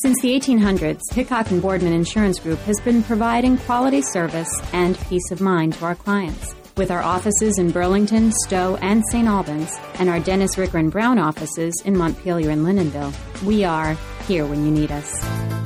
Since the 1800s, Hickok and Boardman Insurance Group has been providing quality service and peace of mind to our clients. With our offices in Burlington, Stowe, and St. Albans, and our Dennis Ricker and Brown offices in Montpelier and Lindenville, we are here when you need us.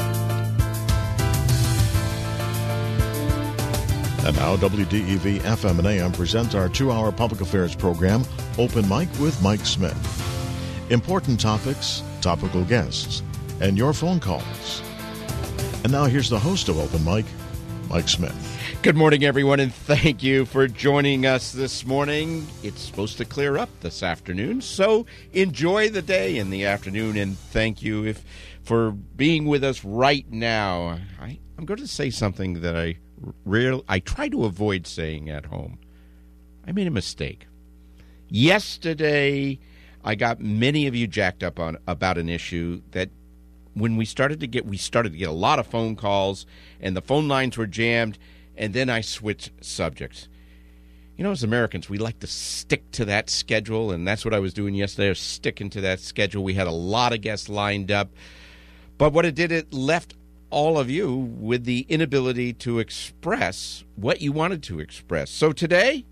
And now WDEV FM and AM presents our 2-hour public affairs program, Open Mic with Mike Smith. Important topics, topical guests, and your phone calls. And now here's the host of Open Mic, Mike Smith. Good morning, everyone, and thank you for joining us this morning. It's supposed to clear up this afternoon, so enjoy the day in the afternoon, and thank you for being with us right now. I'm going to say something that I try to avoid saying at home. I made a mistake. Yesterday, I got many of you jacked up on about an issue that when we started to get a lot of phone calls, and the phone lines were jammed, and then I switched subjects. You know, as Americans, we like to stick to that schedule, and that's what I was doing yesterday. I was sticking to that schedule. We had a lot of guests lined up. But what it did, it left all of you with the inability to express what you wanted to express. So today,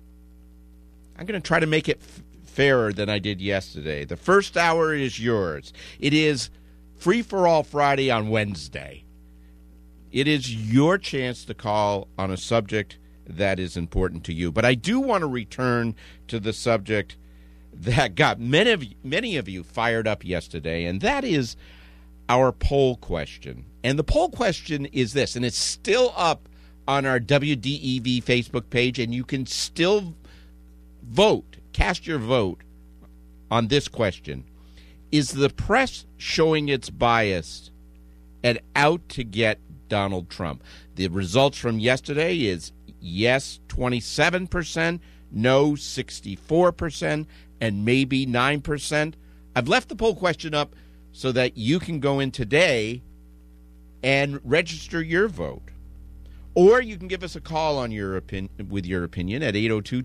I'm going to try to make it fairer than I did yesterday. The first hour is yours. It is Free-for-All Friday on Wednesday. It is your chance to call on a subject that is important to you. But I do want to return to the subject that got many of you fired up yesterday, and that is our poll question. And the poll question is this, and it's still up on our WDEV Facebook page, and you can still vote, cast your vote on this question. Is the press showing its bias and out to get Donald Trump? The results from yesterday is yes 27%, no 64%, and maybe 9%. I've left the poll question up so that you can go in today and register your vote. Or you can give us a call on with your opinion at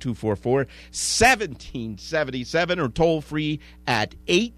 802-244-1777 or toll free at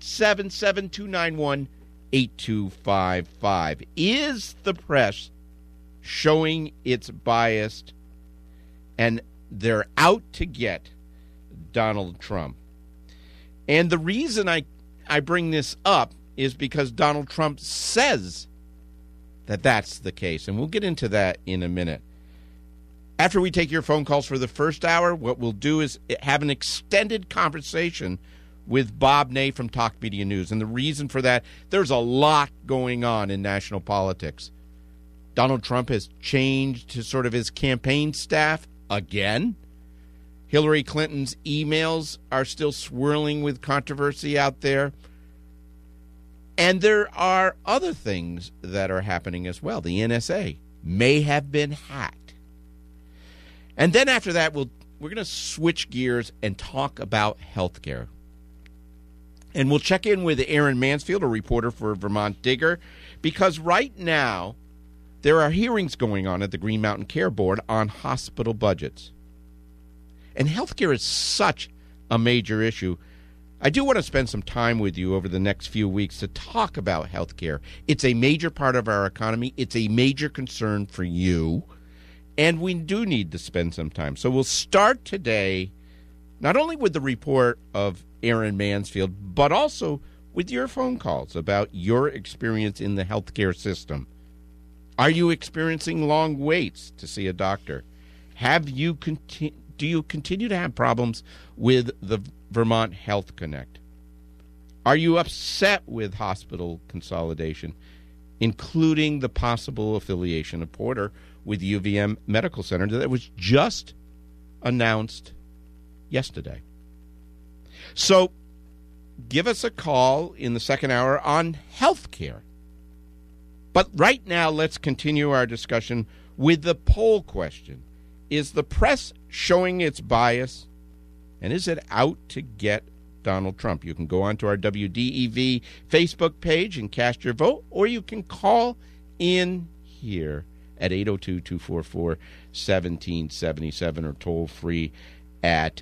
877-291-8255. Is the press showing its bias and they're out to get Donald Trump? And the reason I bring this up is because Donald Trump says that that's the case. And we'll get into that in a minute. After we take your phone calls for the first hour, what we'll do is have an extended conversation with Bob Ney from Talk Media News. And the reason for that, there's a lot going on in national politics. Donald Trump has changed to sort of his campaign staff again. Hillary Clinton's emails are still swirling with controversy out there. And there are other things that are happening as well. The NSA may have been hacked. And then after that, we're going to switch gears and talk about health care. And we'll check in with Aaron Mansfield, a reporter for Vermont Digger, because right now there are hearings going on at the Green Mountain Care Board on hospital budgets. And health care is such a major issue. I do want to spend some time with you over the next few weeks to talk about health care. It's a major part of our economy. It's a major concern for you, and we do need to spend some time. So we'll start today not only with the report of Aaron Mansfield, but also with your phone calls about your experience in the healthcare system. Are you experiencing long waits to see a doctor? Do you continue to have problems with the Vermont Health Connect? Are you upset with hospital consolidation, including the possible affiliation of Porter with UVM Medical Center that was just announced yesterday? So give us a call in the second hour on health care. But right now, let's continue our discussion with the poll question. Is the press showing its bias, and is it out to get Donald Trump? You can go onto our WDEV Facebook page and cast your vote, or you can call in here at 802-244-1777 or toll free at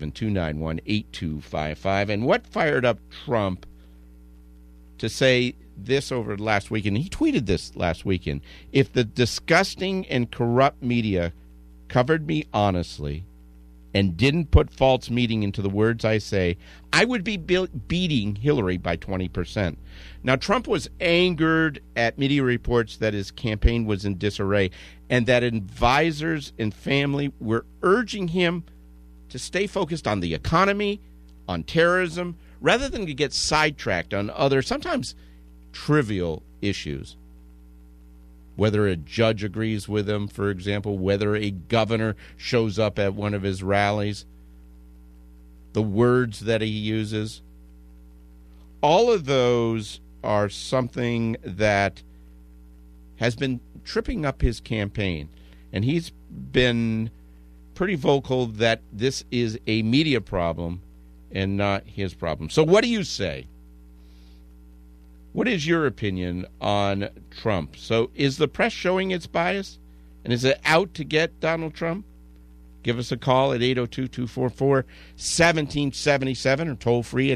877-291-8255. And what fired up Trump to say this over the last weekend. He tweeted this last weekend. If the disgusting and corrupt media covered me honestly and didn't put false meaning into the words I say, I would be beating Hillary by 20%. Now, Trump was angered at media reports that his campaign was in disarray and that advisors and family were urging him to stay focused on the economy, on terrorism, rather than to get sidetracked on other, sometimes trivial issues. Whether a judge agrees with him, for example, whether a governor shows up at one of his rallies, the words that he uses. All of those are something that has been tripping up his campaign. And he's been pretty vocal that this is a media problem and not his problem. So what do you say? What is your opinion on Trump? So is the press showing its bias? And is it out to get Donald Trump? Give us a call at 802-244-1777 or toll free at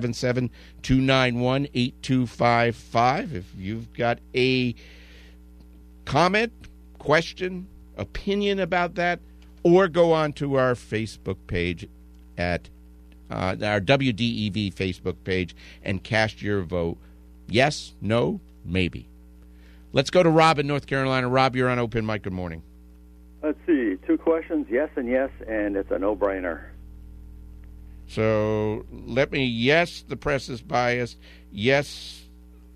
877-291-8255. If you've got a comment, question, opinion about that, or go on to our Facebook page at our WDEV Facebook page and cast your vote. Yes, no, maybe. Let's go to Rob in North Carolina. Rob, you're on Open Mic. Good morning. Let's see. 2 questions, yes, and it's a no-brainer. So let me, yes, the press is biased. Yes,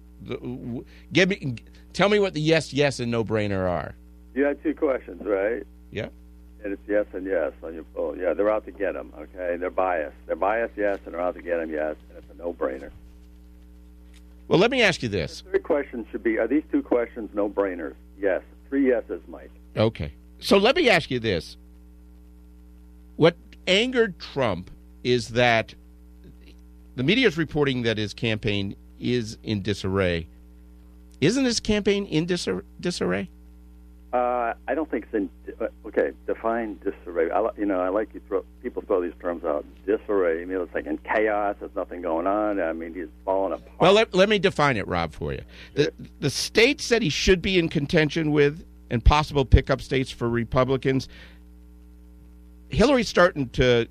tell me what the yes, and no-brainer are. You had 2 questions, right? Yeah. And it's yes and yes on your phone. Yeah, they're out to get them, okay? They're biased. They're biased, yes, and they're out to get them, yes, and it's a no-brainer. Well, let me ask you this. The 3rd question should be, are these 2 questions no-brainers? Yes. 3 yeses, Mike. Okay. So let me ask you this. What angered Trump is that the media is reporting that his campaign is in disarray. Isn't his campaign in disarray? I don't think it's in... okay, define disarray. I like people throw these terms out. Disarray, it's like in chaos. There's nothing going on. I mean, he's falling apart. Well, let me define it, Rob, for you. The states that he should be in contention with and possible pickup states for Republicans, Hillary's starting to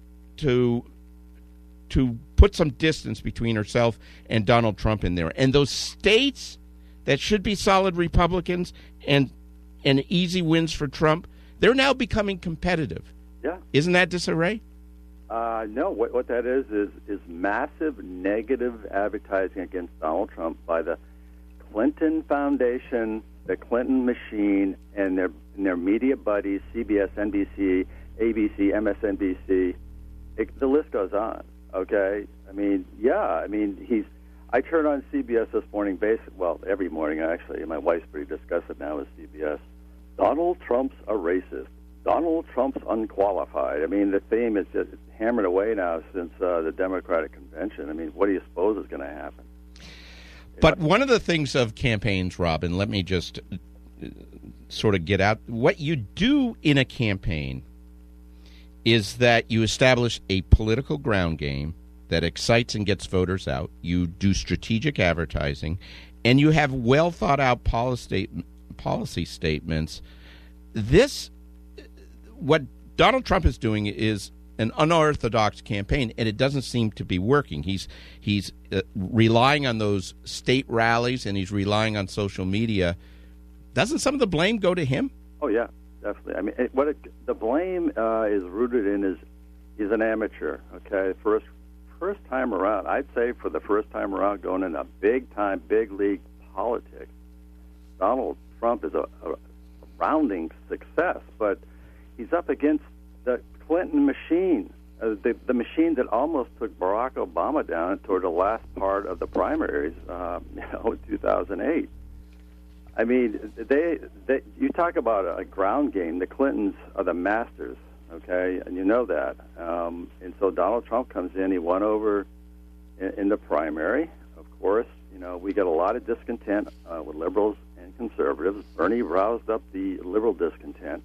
put some distance between herself and Donald Trump in there. And those states that should be solid Republicans and easy wins for Trump, they're now becoming competitive. Yeah. Isn't that disarray? No. What that is massive negative advertising against Donald Trump by the Clinton Foundation, the Clinton machine, and their media buddies, CBS, NBC, ABC, MSNBC. The list goes on. Okay. I turn on CBS this morning, every morning actually. My wife's pretty disgusted now with CBS. Donald Trump's a racist. Donald Trump's unqualified. The theme is just hammered away now since the Democratic convention. What do you suppose is going to happen? But one of the things of campaigns, Robin, let me just sort of get out. What you do in a campaign is that you establish a political ground game that excites and gets voters out. You do strategic advertising, and you have well-thought-out policy statements. What Donald Trump is doing is an unorthodox campaign, and it doesn't seem to be working. He's relying on those state rallies, and he's relying on social media. Doesn't some of the blame go to him? Oh, yeah, definitely. The blame is rooted in is he's an amateur, okay? First time around, I'd say for the first time around going into big-time, big-league politics, Donald Trump is a rounding success, but he's up against the Clinton machine, the machine that almost took Barack Obama down toward the last part of the primaries, in 2008. You talk about a ground game. The Clintons are the masters, okay, and you know that. And so Donald Trump comes in. He won over in the primary, of course. We got a lot of discontent with liberals and conservatives. Bernie roused up the liberal discontent.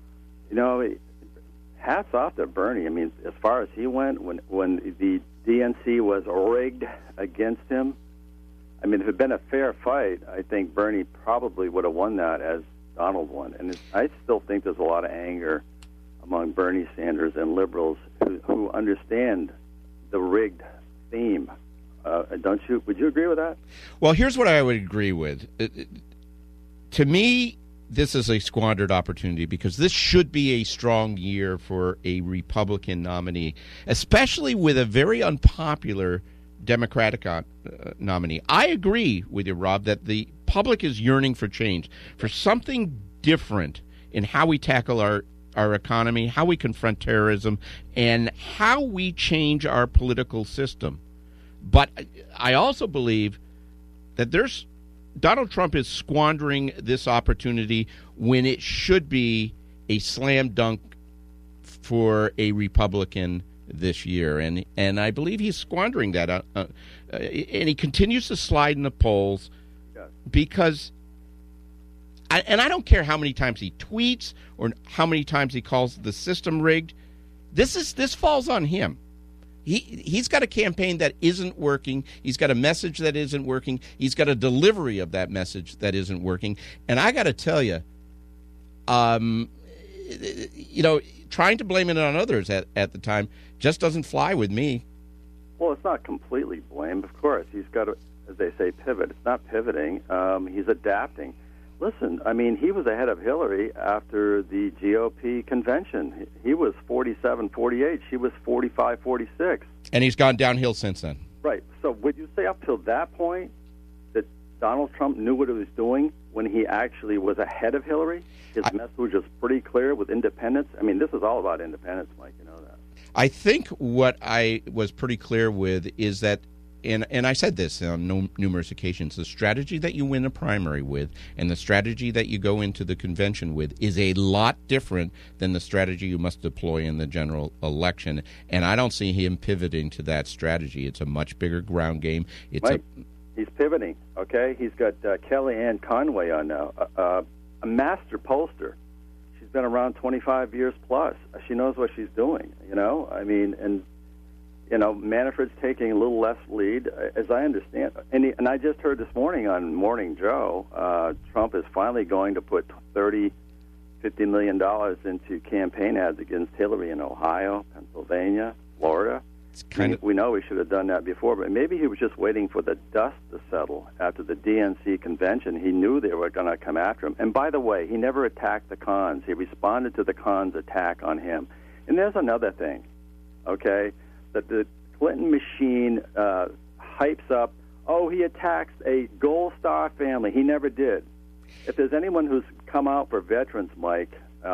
Hats off to Bernie. As far as he went, when the DNC was rigged against him, I mean, if it had been a fair fight, I think Bernie probably would have won that as Donald won. And I still think there's a lot of anger among Bernie Sanders and liberals who understand the rigged theme. Don't you? Would you agree with that? Well, here's what I would agree with. To me, this is a squandered opportunity because this should be a strong year for a Republican nominee, especially with a very unpopular Democratic nominee. I agree with you, Rob, that the public is yearning for change, for something different in how we tackle our economy, how we confront terrorism, and how we change our political system. But I also believe that Donald Trump is squandering this opportunity when it should be a slam dunk for a Republican this year. And I believe he's squandering that. And he continues to slide in the polls because I don't care how many times he tweets or how many times he calls the system rigged. This falls on him. He's got a campaign that isn't working. He's got a message that isn't working. He's got a delivery of that message that isn't working. And I got to tell you, trying to blame it on others at the time just doesn't fly with me. Well, it's not completely blame, of course. He's got to, as they say, pivot. It's not pivoting. He's adapting. Listen, I mean, he was ahead of Hillary after the GOP convention. He was 47-48. She was 45-46. And he's gone downhill since then. Right. So would you say up till that point that Donald Trump knew what he was doing when he actually was ahead of Hillary? His message was pretty clear with independence. I mean, this is all about independence, Mike. You know that. I think what I was pretty clear with is that, and I said this on numerous occasions, the strategy that you win a primary with and the strategy that you go into the convention with is a lot different than the strategy you must deploy in the general election. And I don't see him pivoting to that strategy. It's a much bigger ground game. He's pivoting, okay? He's got Kellyanne Conway on now, a master pollster. She's been around 25 years plus. She knows what she's doing, you know? I mean, and Manafort's taking a little less lead, as I understand. And I just heard this morning on Morning Joe, Trump is finally going to put $50 million into campaign ads against Hillary in Ohio, Pennsylvania, Florida. We know we should have done that before, but maybe he was just waiting for the dust to settle after the DNC convention. He knew they were going to come after him. And by the way, he never attacked the cons. He responded to the cons' attack on him. And there's another thing, okay, that the Clinton machine hypes up, he attacks a Gold Star family. He never did. If there's anyone who's come out for veterans, Mike,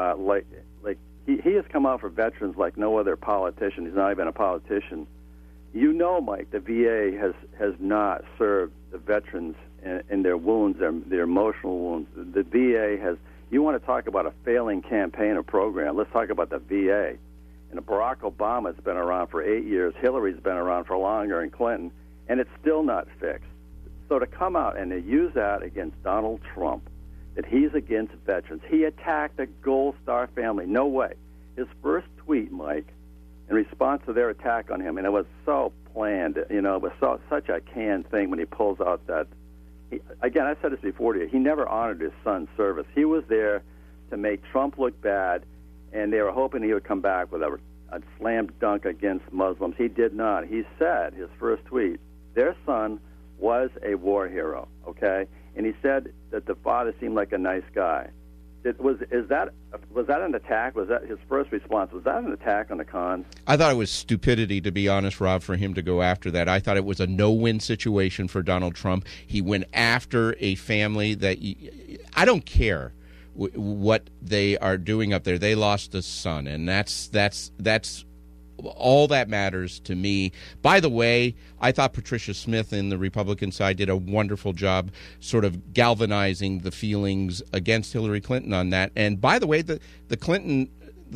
he has come out for veterans like no other politician. He's not even a politician. You know, Mike, the VA has not served the veterans in their wounds, their emotional wounds. The VA has. You want to talk about a failing campaign or program? Let's talk about the VA. And Barack Obama's been around for 8 years. Hillary's been around for longer, and Clinton, and it's still not fixed. So to come out and to use that against Donald Trump, that he's against veterans, he attacked the Gold Star family. No way. His first tweet, Mike, in response to their attack on him, and it was so planned, it was such a canned thing when he pulls out that. Again, I said this before to you, he never honored his son's service. He was there to make Trump look bad, and they were hoping he would come back with a slam dunk against Muslims. He did not. He said, his first tweet, their son was a war hero, okay? And he said that the father seemed like a nice guy. Was that an attack? Was that his first response? Was that an attack on the cons? I thought it was stupidity, to be honest, Rob, for him to go after that. I thought it was a no-win situation for Donald Trump. He went after a family that I don't care what they are doing up there. They lost a son, and that's all that matters to me. By the way, I thought Patricia Smith in the Republican side did a wonderful job sort of galvanizing the feelings against Hillary Clinton on that. And by the way, the Clinton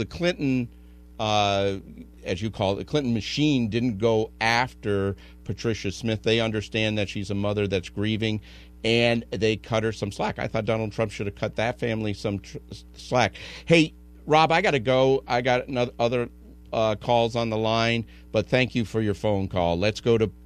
as you call it, the Clinton machine didn't go after Patricia Smith. They understand that she's a mother that's grieving, and they cut her some slack. I thought Donald Trump should have cut that family some slack. Hey, Rob, I got to go. I got other calls on the line, but thank you for your phone call. Let's go to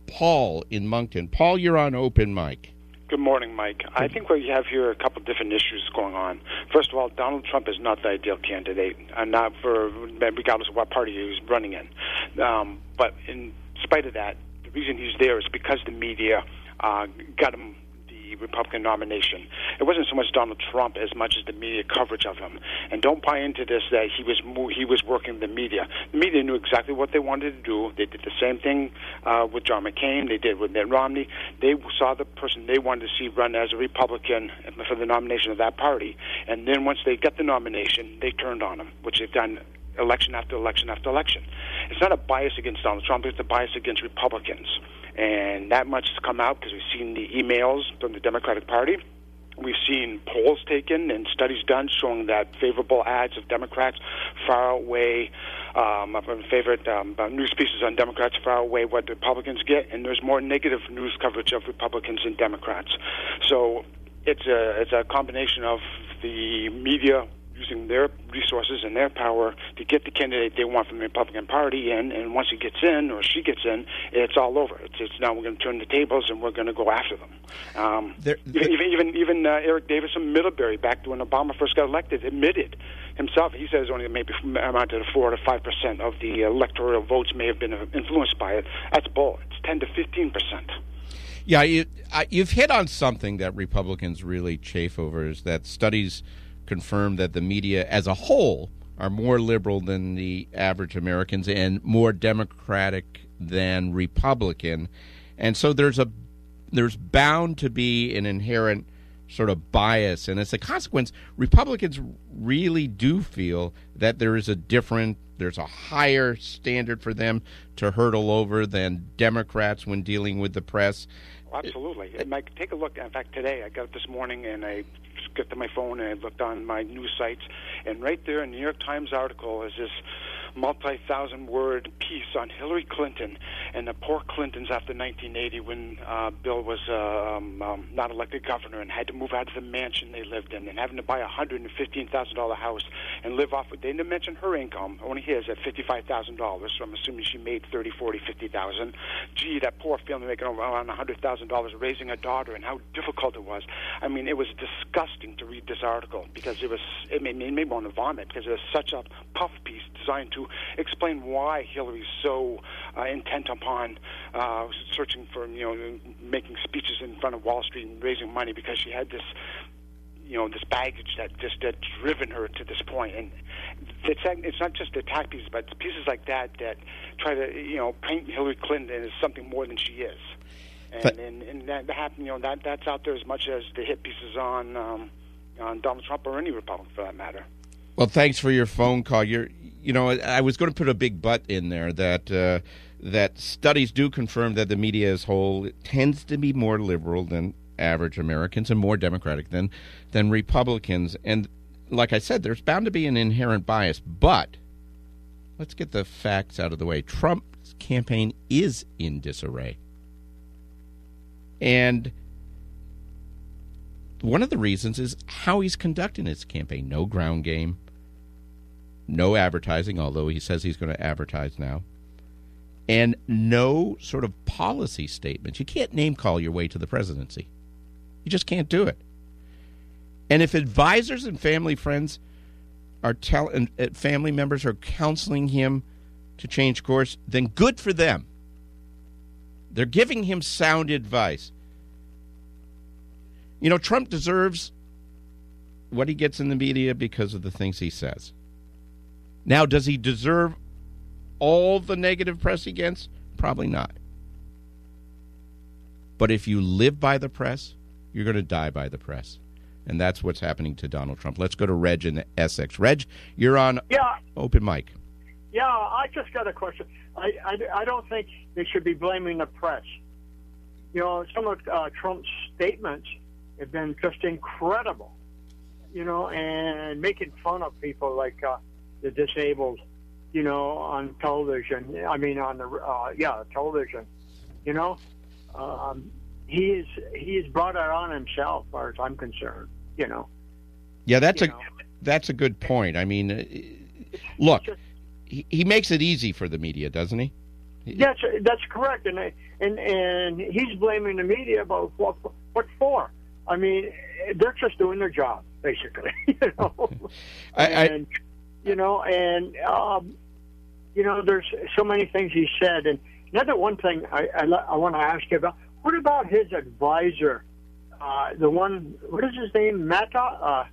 Paul in Moncton. Paul, you're on Open Mic. Good morning, Mike. I think what you have here are a couple different issues going on. First of all, Donald Trump is not the ideal candidate, not for regardless of what party he's running in. But in spite of that, the reason he's there is because the media got him the Republican nomination. It wasn't so much Donald Trump as much as the media coverage of him. And don't buy into this that he was working the media. The media knew exactly what they wanted to do. They did the same thing with John McCain. They did with Mitt Romney. They saw the person they wanted to see run as a Republican for the nomination of that party. And then once they got the nomination, they turned on him, which they've done election after election after election. It's not a bias against Donald Trump. It's a bias against Republicans. And that much has come out because we've seen the emails from the Democratic Party. We've seen polls taken and studies done showing that favorable ads of Democrats far outweigh my favorite news pieces on Democrats far outweigh what the Republicans get, and there's more negative news coverage of Republicans than Democrats. So it's a combination of the media using their resources and their power to get the candidate they want from the Republican Party in, and once he gets in or she gets in, it's all over. It's now we're going to turn the tables and we're going to go after them. Even Eric Davis from Middlebury, back when Obama first got elected, admitted himself. He says only maybe amounted to 4 to 5% of the electoral votes may have been influenced by it. That's bull. It's 10 to 15%. Yeah, you've hit on something that Republicans really chafe over, is that studies confirm that the media as a whole are more liberal than the average Americans and more Democratic than Republican. And so there's bound to be an inherent sort of bias. And as a consequence, Republicans really do feel that there's a higher standard for them to hurdle over than Democrats when dealing with the press. Absolutely. Mike, take a look. In fact, today I got up this morning and I got to my phone and I looked on my news sites, and right there in the New York Times article is this multi-thousand-word piece on Hillary Clinton and the poor Clintons after 1980 when Bill was not elected governor and had to move out of the mansion they lived in and having to buy a $115,000 house and live off. They didn't mention her income, only his, at $55,000. So I'm assuming she made $30,000, $40,000, $50,000. Gee, that poor family making around $100,000 raising a daughter, and how difficult it was. I mean, it was disgusting to read this article because it made me want to vomit because it was such a puff piece designed to explain why Hillary's so intent upon searching for, making speeches in front of Wall Street and raising money, because she had this, this baggage that just had driven her to this point. And it's not just attack pieces, but it's pieces like that try to, paint Hillary Clinton as something more than she is. And that happened, that's out there as much as the hit pieces on Donald Trump or any Republican for that matter. Well, thanks for your phone call. I was going to put a big but in there that studies do confirm that the media as a whole tends to be more liberal than average Americans and more Democratic than Republicans. And like I said, there's bound to be an inherent bias. But let's get the facts out of the way. Trump's campaign is in disarray. And one of the reasons is how he's conducting his campaign. No ground game. No advertising, although he says he's going to advertise now. And no sort of policy statements. You can't name-call your way to the presidency. You just can't do it. And if advisors and family friends family members are counseling him to change course, then good for them. They're giving him sound advice. Trump deserves what he gets in the media because of the things he says. Now, does he deserve all the negative press he gets? Probably not. But if you live by the press, you're going to die by the press. And that's what's happening to Donald Trump. Let's go to Reg in Essex. Reg, you're on Open Mic. Yeah, I just got a question. I don't think they should be blaming the press. Some of Trump's statements have been just incredible, and making fun of people like the disabled, on television. I mean, on the television. He's brought it on himself, as far as I'm concerned. Yeah, that's a good point. I mean, look, he makes it easy for the media, doesn't he? That's correct, and he's blaming the media about what for. I mean, they're just doing their job, basically. There's so many things he said, and another one thing I want to ask you about. What about his advisor, the one? What is his name? Mata.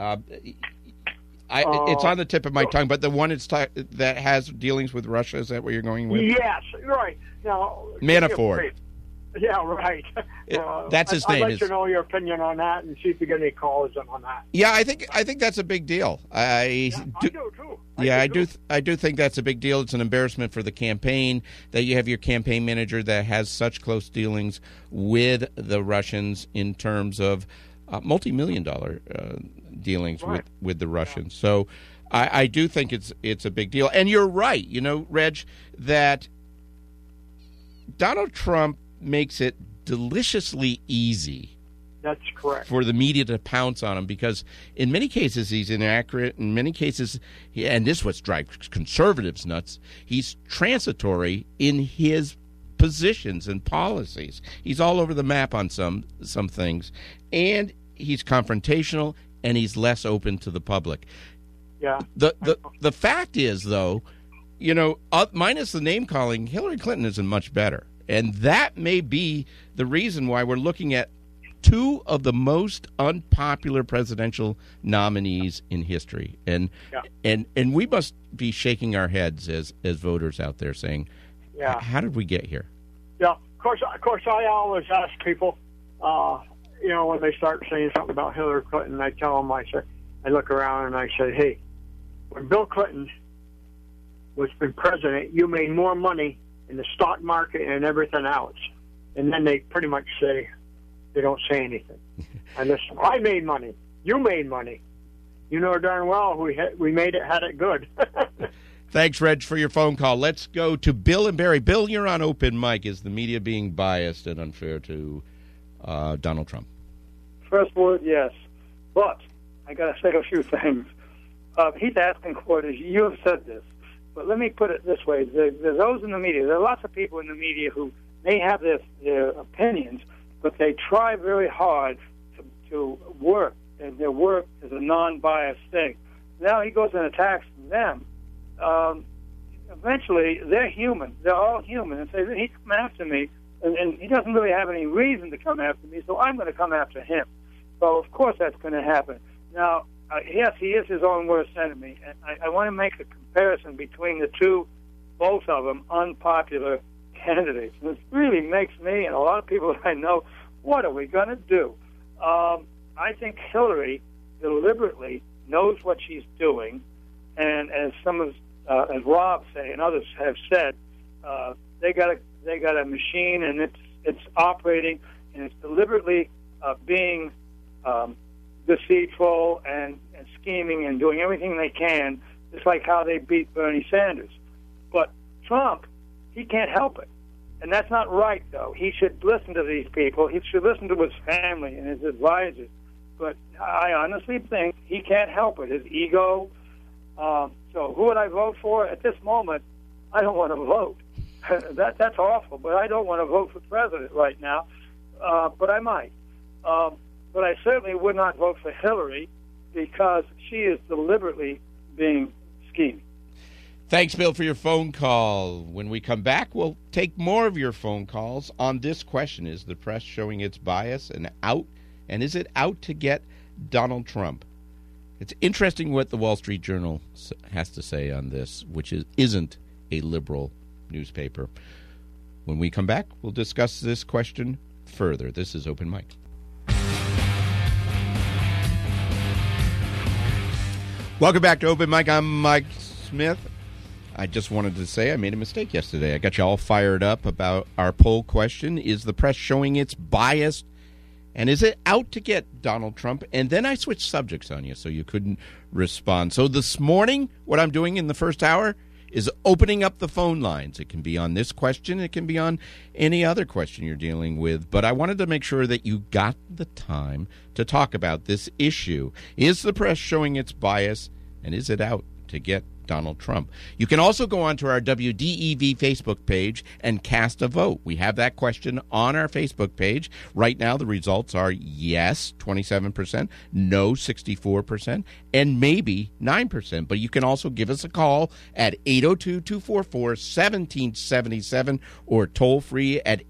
It's on the tip of my tongue, but the one that has dealings with Russia, is that what you're going with? Yes, right. Now, Manafort. Yeah, right. That's his name. I'd like to know your opinion on that and see if you get any calls on that. Yeah, I think that's a big deal. I do too. I do think that's a big deal. It's an embarrassment for the campaign that you have your campaign manager that has such close dealings with the Russians in terms of multi-million-dollar dealings with the Russians. Yeah. So I do think it's a big deal. And you're right, Reg, that Donald Trump makes it deliciously easy. That's correct. For the media to pounce on him, because in many cases he's inaccurate. In many cases, and this is what drives conservatives nuts, he's transitory in his positions and policies. He's all over the map on some things, and he's confrontational, and he's less open to the public. Yeah. The fact is, though, minus the name calling, Hillary Clinton isn't much better. And that may be the reason why we're looking at two of the most unpopular presidential nominees in history. And we must be shaking our heads as voters out there saying, how did we get here? Yeah, of course I always ask people, when they start saying something about Hillary Clinton, I tell them, I look around and I say, hey, when Bill Clinton was president, you made more money in the stock market and everything else. And then they pretty much say, they don't say anything. And listen, I made money. You made money. You know darn well we made it, had it good. Thanks, Reg, for your phone call. Let's go to Bill and Barrie. Bill, you're on Open Mic. Is the media being biased and unfair to Donald Trump? First word, yes. But I got to say a few things. He's asking for it, as you have said this. But let me put it this way. There's those in the media. There are lots of people in the media who may have their opinions, but they try very hard to work, and their work is a non-biased thing. Now he goes and attacks them. Eventually, they're human. They're all human. And say, he's come after me, and he doesn't really have any reason to come after me, so I'm going to come after him. So, of course, that's going to happen. Now, yes, he is his own worst enemy. And I want to make a comparison between the two, both of them, unpopular candidates. And this really makes me and a lot of people that I know, what are we going to do? I think Hillary deliberately knows what she's doing, and as as Rob say and others have said, they got a machine, and it's operating, and it's deliberately being deceitful and scheming and doing everything they can, just like how they beat Bernie Sanders. But Trump, he can't help it. And that's not right, though. He should listen to these people. He should listen to his family and his advisors. But I honestly think he can't help it, his ego. So who would I vote for? At this moment, I don't want to vote. That's awful, but I don't want to vote for president right now. But I might. But I certainly would not vote for Hillary because she is deliberately being scheming. Thanks, Bill, for your phone call. When we come back, we'll take more of your phone calls on this question. Is the press showing its bias and is it out to get Donald Trump? It's interesting what the Wall Street Journal has to say on this, which isn't a liberal newspaper. When we come back, we'll discuss this question further. This is Open Mic. Welcome back to Open Mic. I'm Mike Smith. I just wanted to say I made a mistake yesterday. I got you all fired up about our poll question. Is the press showing its bias, and is it out to get Donald Trump? And then I switched subjects on you so you couldn't respond. So this morning, what I'm doing in the first hour is opening up the phone lines. It can be on this question. It can be on any other question you're dealing with. But I wanted to make sure that you got the time to talk about this issue. Is the press showing its bias, and is it out to get Donald Trump. You can also go onto our WDEV Facebook page and cast a vote. We have that question on our Facebook page. Right now, the results are yes, 27%, no, 64%, and maybe 9%. But you can also give us a call at 802-244-1777 or toll free at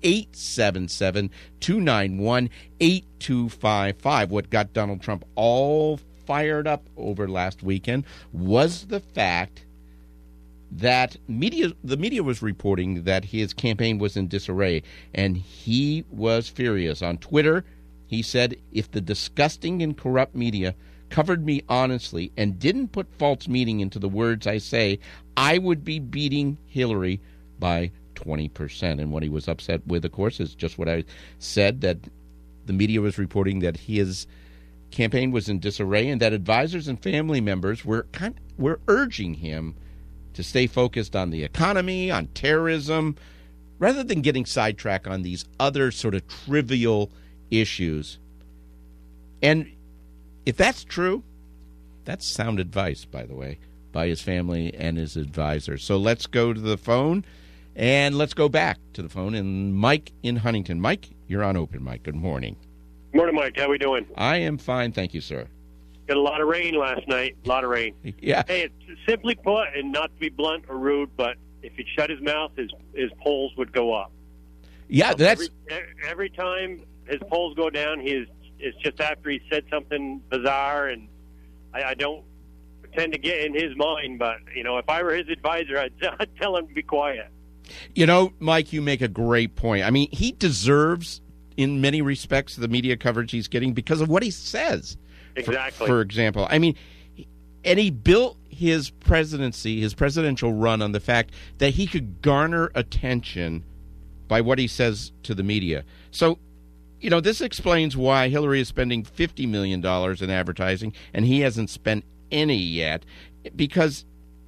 877-291-8255. What got Donald Trump all fired up over last weekend was the fact that the media was reporting that his campaign was in disarray, and he was furious. On Twitter, he said, "If the disgusting and corrupt media covered me honestly and didn't put false meaning into the words I say, I would be beating Hillary by 20%. And what he was upset with, of course, is just what I said, that the media was reporting that his campaign was in disarray and that advisors and family members were urging him to stay focused on the economy, on terrorism, rather than getting sidetracked on these other sort of trivial issues. And if that's true, that's sound advice, by the way, by his family and his advisors. So let's go to the phone, and let's go back to the phone. And Mike in Huntington. Mike, you're on Open Mike. Good morning. Morning, Mike. How we doing? I am fine, thank you, sir. Got a lot of rain last night. A lot of rain. Yeah. Hey, it's simply put, and not to be blunt or rude, but if he'd shut his mouth, his polls would go up. Yeah, that's every time his polls go down. It's just after he said something bizarre, and I don't pretend to get in his mind, but if I were his advisor, I'd tell him to be quiet. Mike, you make a great point. I mean, he deserves, in many respects, the media coverage he's getting because of what he says. Exactly. For example, I mean, and he built his presidency, his presidential run, on the fact that he could garner attention by what he says to the media. So, this explains why Hillary is spending $50 million in advertising and he hasn't spent any yet, because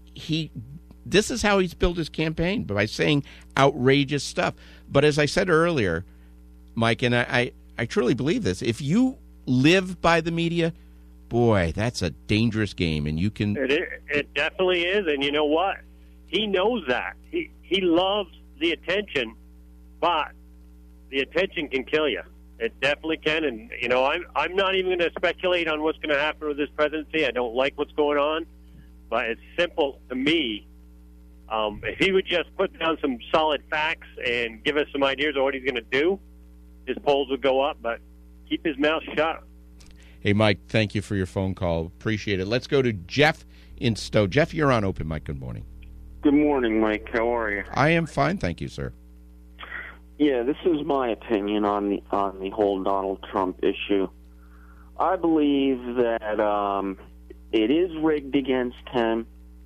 this is how he's built his campaign, by saying outrageous stuff. But as I said earlier, Mike, and I truly believe this, if you live by the media, boy, that's a dangerous game, and you can... It definitely is, and you know what? He knows that. He loves the attention, but the attention can kill you. It definitely can, and, I'm not even going to speculate on what's going to happen with this presidency. I don't like what's going on, but it's simple to me. If he would just put down some solid facts and give us some ideas of what he's going to do, his polls would go up, but keep his mouth shut. Hey, Mike, thank you for your phone call. Appreciate it. Let's go to Jeff in Stowe. Jeff, you're on Open Mike. Good morning. Good morning, Mike. How are you? I am fine, thank you, sir. Yeah, this is my opinion on the whole Donald Trump issue. I believe that it is rigged against him.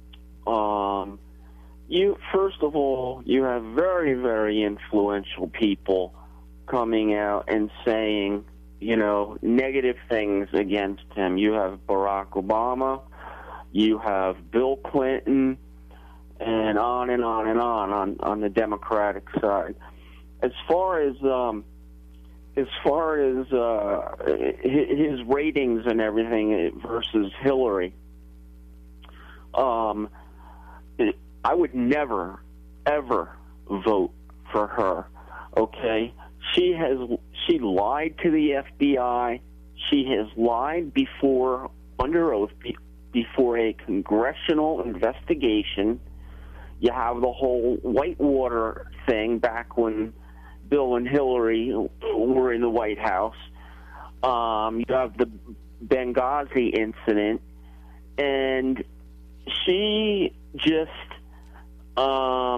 First of all, you have very, very influential people coming out and saying, negative things against him. You have Barack Obama, you have Bill Clinton, and on and on and on the Democratic side. As far as his ratings and everything versus Hillary, I would never ever vote for her. Okay, she lied to the FBI. She has lied under oath before a congressional investigation. You have the whole Whitewater thing back when Bill and Hillary were in the White House. You have the Benghazi incident, and she just, how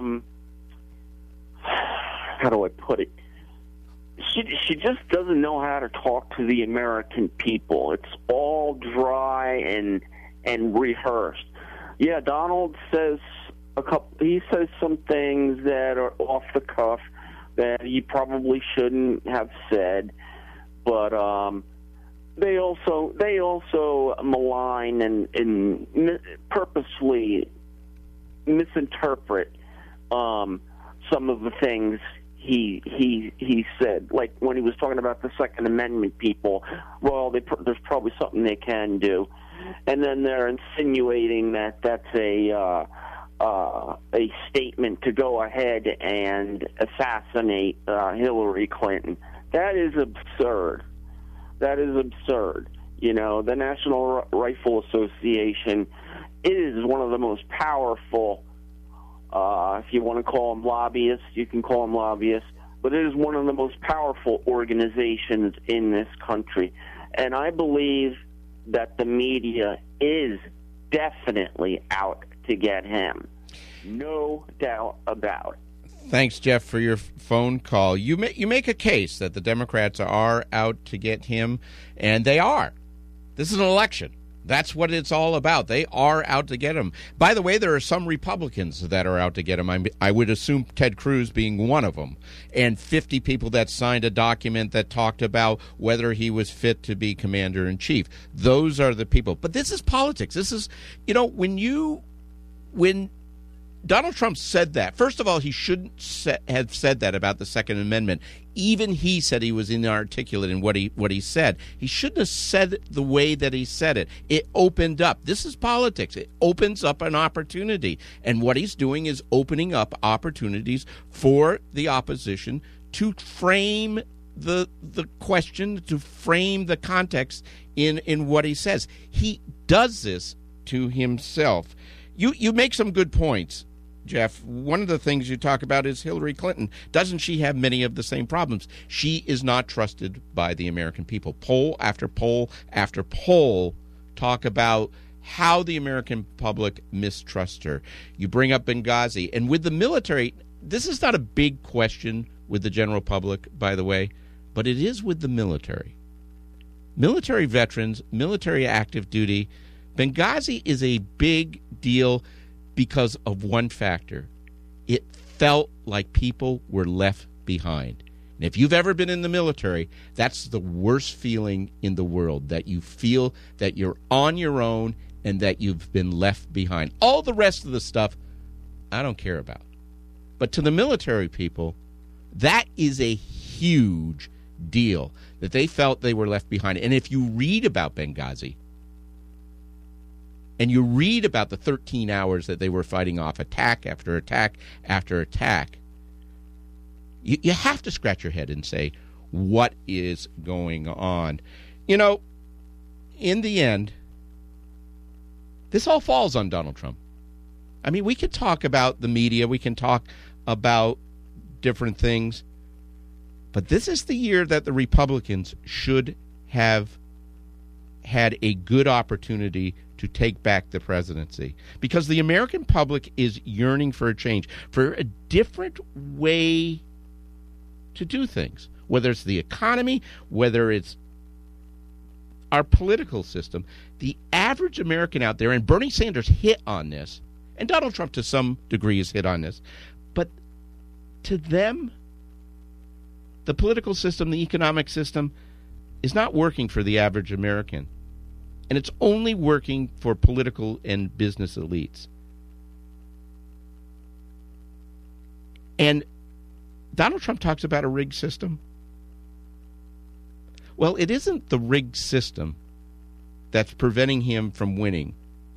do I put it? She just doesn't know how to talk to the American people. It's all dry and rehearsed. Yeah, Donald says he says some things that are off the cuff that he probably shouldn't have said, but they also malign and purposely misinterpret some of the things he said. Like when he was talking about the Second Amendment people, well, there's probably something they can do. and then they're insinuating that that's a statement to go ahead and assassinate Hillary Clinton. That is absurd. That is absurd. You know, the National Rifle Association is one of the most powerful, if you want to call them lobbyists, you can call them lobbyists, but it is one of the most powerful organizations in this country. And I believe that the media is definitely out to get him. No doubt about it. Thanks, Jeff, for your phone call. You make a case that the Democrats are out to get him, and they are. This is an election. That's what it's all about. They are out to get him. By the way, there are some Republicans that are out to get him. I would assume Ted Cruz being one of them, and 50 people that signed a document that talked about whether he was fit to be commander-in-chief. Those are the people. But this is politics. This is, you know, when Donald Trump said that, first of all, he shouldn't have said that about the Second Amendment. Even he said he was inarticulate in what he said. He shouldn't have said it the way that he said it. It opened up. This is politics. It opens up an opportunity. And what he's doing is opening up opportunities for the opposition to frame the question, to frame the context in what he says. He does this to himself. You make some good points, Jeff. One of the things you talk about is Hillary Clinton. Doesn't she have many of the same problems? She is not trusted by the American people. Poll after poll after poll talk about how the American public mistrusts her. You bring up Benghazi. And with the military, this is not a big question with the general public, by the way, but it is with the military. Military veterans, military active duty. Benghazi is a big deal because of one factor. It felt like people were left behind. And if you've ever been in the military, that's the worst feeling in the world, that you feel that you're on your own and that you've been left behind. All the rest of the stuff, I don't care about. But to the military people, that is a huge deal, that they felt they were left behind. And if you read about Benghazi, and you read about the 13 hours that they were fighting off attack after attack after attack, you have to scratch your head and say, what is going on? You know, in the end, this all falls on Donald Trump. I mean, we can talk about the media, we can talk about different things, but this is the year that the Republicans should have had a good opportunity to take back the presidency, because the American public is yearning for a change, for a different way to do things, whether it's the economy, whether it's our political system. The average American out there, and Bernie Sanders hit on this, and Donald Trump to some degree has hit on this, but to them, the political system, the economic system is not working for the average American. And it's only working for political and business elites. And Donald Trump talks about a rigged system. Well, it isn't the rigged system that's preventing him from winning.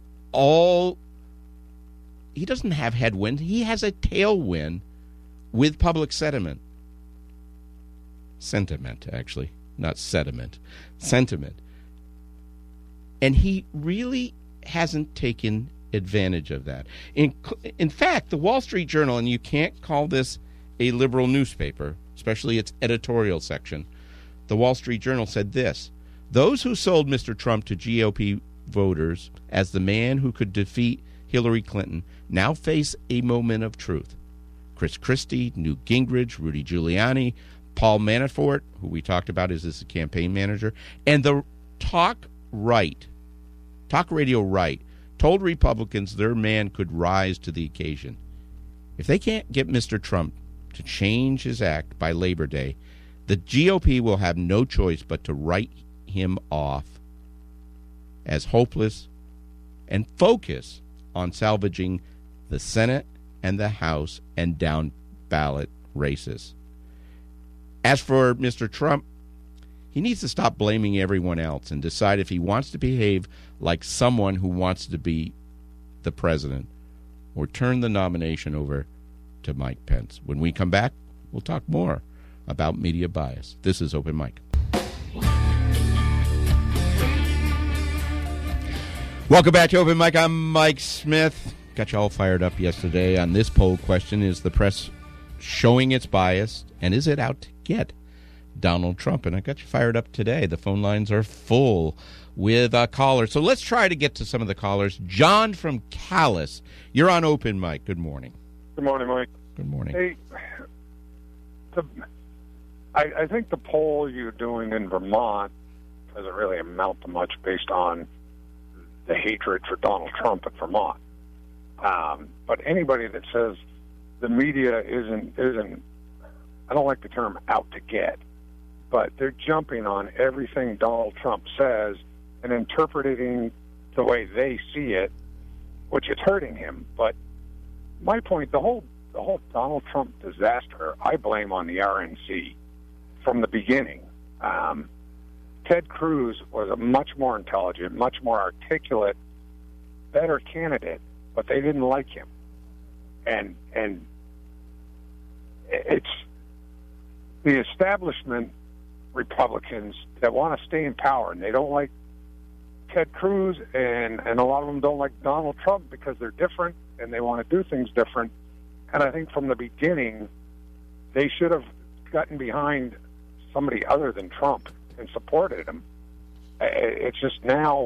He doesn't have headwind. He has a tailwind with public sentiment. Sentiment, actually, not sediment. Sentiment. And he really hasn't taken advantage of that. In fact, the Wall Street Journal, and you can't call this a liberal newspaper, especially its editorial section, the Wall Street Journal said this: those who sold Mr. Trump to GOP voters as the man who could defeat Hillary Clinton now face a moment of truth. Chris Christie, Newt Gingrich, Rudy Giuliani, Paul Manafort, who we talked about as his campaign manager, and the talk radio right, told Republicans their man could rise to the occasion. If they can't get Mr. Trump to change his act by Labor Day, the GOP will have no choice but to write him off as hopeless and focus on salvaging the Senate and the House and down ballot races. As for Mr. Trump, He needs to stop blaming everyone else and decide if he wants to behave like someone who wants to be the president or turn the nomination over to Mike Pence. When we come back, we'll talk more about media bias. This is Open Mic. Welcome back to Open Mic. I'm Mike Smith. Got you all fired up yesterday on this poll question. Is the press showing its bias, and is it out to get Donald Trump? And I got you fired up today. The phone lines are full with callers. So let's try to get to some of the callers. John from Calais, you're on Open Mic. Good morning. Good morning, Mike. Good morning. Hey, I think the poll you're doing in Vermont doesn't really amount to much based on the hatred for Donald Trump in Vermont. But anybody that says the media isn't, I don't like the term out to get, but they're jumping on everything Donald Trump says and interpreting the way they see it, which is hurting him. But my point, the whole Donald Trump disaster, I blame on the RNC from the beginning. Ted Cruz was a much more intelligent, much more articulate, better candidate, but they didn't like him. And it's the establishment Republicans that want to stay in power, and they don't like Ted Cruz, and a lot of them don't like Donald Trump because they're different and they want to do things different. And I think from the beginning, they should have gotten behind somebody other than Trump and supported him. It's just now,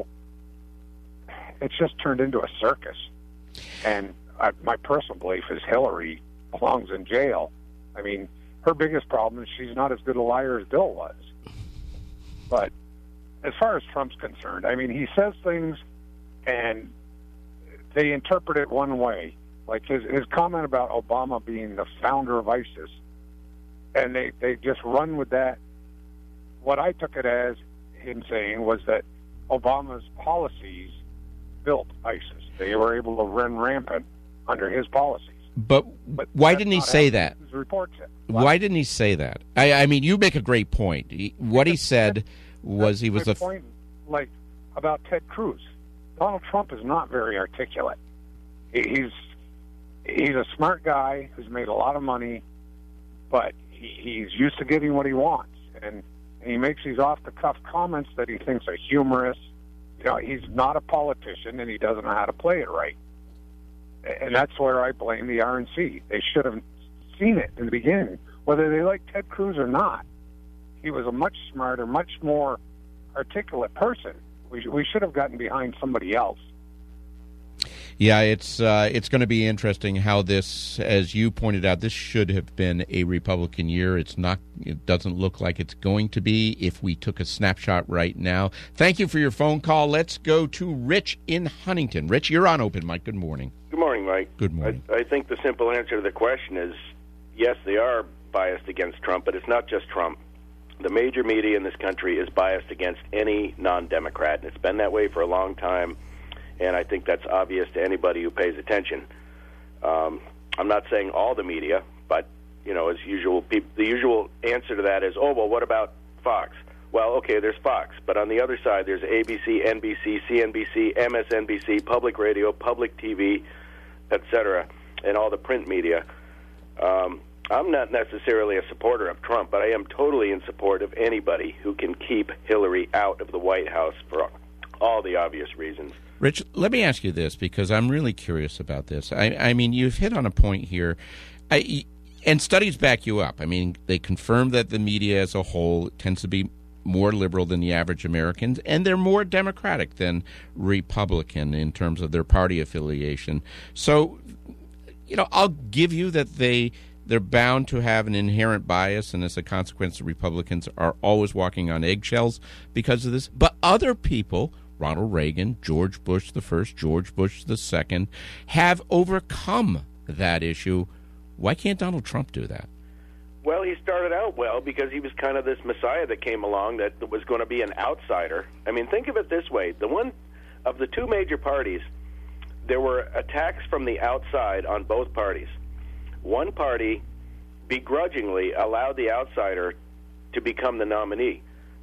it's just turned into a circus. And my personal belief is Hillary belongs in jail. I mean, her biggest problem is she's not as good a liar as Bill was. But as far as Trump's concerned, I mean, he says things and they interpret it one way. Like his comment about Obama being the founder of ISIS, and they just run with that. What I took it as him saying was that Obama's policies built ISIS. They were able to run rampant under his policies. But why didn't he say that? His report said. Why didn't he say that? I mean, you make a great point. What he said was he was a point, like about Ted Cruz. Donald Trump is not very articulate. He's a smart guy who's made a lot of money, but he's used to getting what he wants, and he makes these off-the-cuff comments that he thinks are humorous. You know, he's not a politician, and he doesn't know how to play it right. And that's where I blame the RNC. They should have seen it in the beginning, whether they like Ted Cruz or not. He was a much smarter, much more articulate person. We should have gotten behind somebody else. Yeah, it's going to be interesting how this, as you pointed out, this should have been a Republican year. It's not. It doesn't look like it's going to be if we took a snapshot right now. Thank you for your phone call. Let's go to Rich in Huntington. Rich, you're on Open Mic. Good morning. Good morning, Mike. Good morning. I think the simple answer to the question is yes, they are biased against Trump, but it's not just Trump. The major media in this country is biased against any non-Democrat, and it's been that way for a long time. And I think that's obvious to anybody who pays attention. I'm not saying all the media, but, you know, as usual, the usual answer to that is, oh, well, what about Fox? Well, okay, there's Fox. But on the other side, there's ABC, NBC, CNBC, MSNBC, public radio, public TV, etc., and all the print media. I'm not necessarily a supporter of Trump, but I am totally in support of anybody who can keep Hillary out of the White House for all the obvious reasons. Rich, let me ask you this, because I'm really curious about this. I mean, you've hit on a point here, and studies back you up. I mean, they confirm that the media as a whole tends to be more liberal than the average Americans, and they're more Democratic than Republican in terms of their party affiliation. So, you know, I'll give you that they're bound to have an inherent bias, and as a consequence, the Republicans are always walking on eggshells because of this. But other people, Ronald Reagan, George Bush the first, George Bush the second, have overcome that issue. Why can't Donald Trump do that? Well, he started out well because he was kind of this messiah that came along that was going to be an outsider. I mean, think of it this way. The one of the two major parties, there were attacks from the outside on both parties. One party begrudgingly allowed the outsider to become the nominee.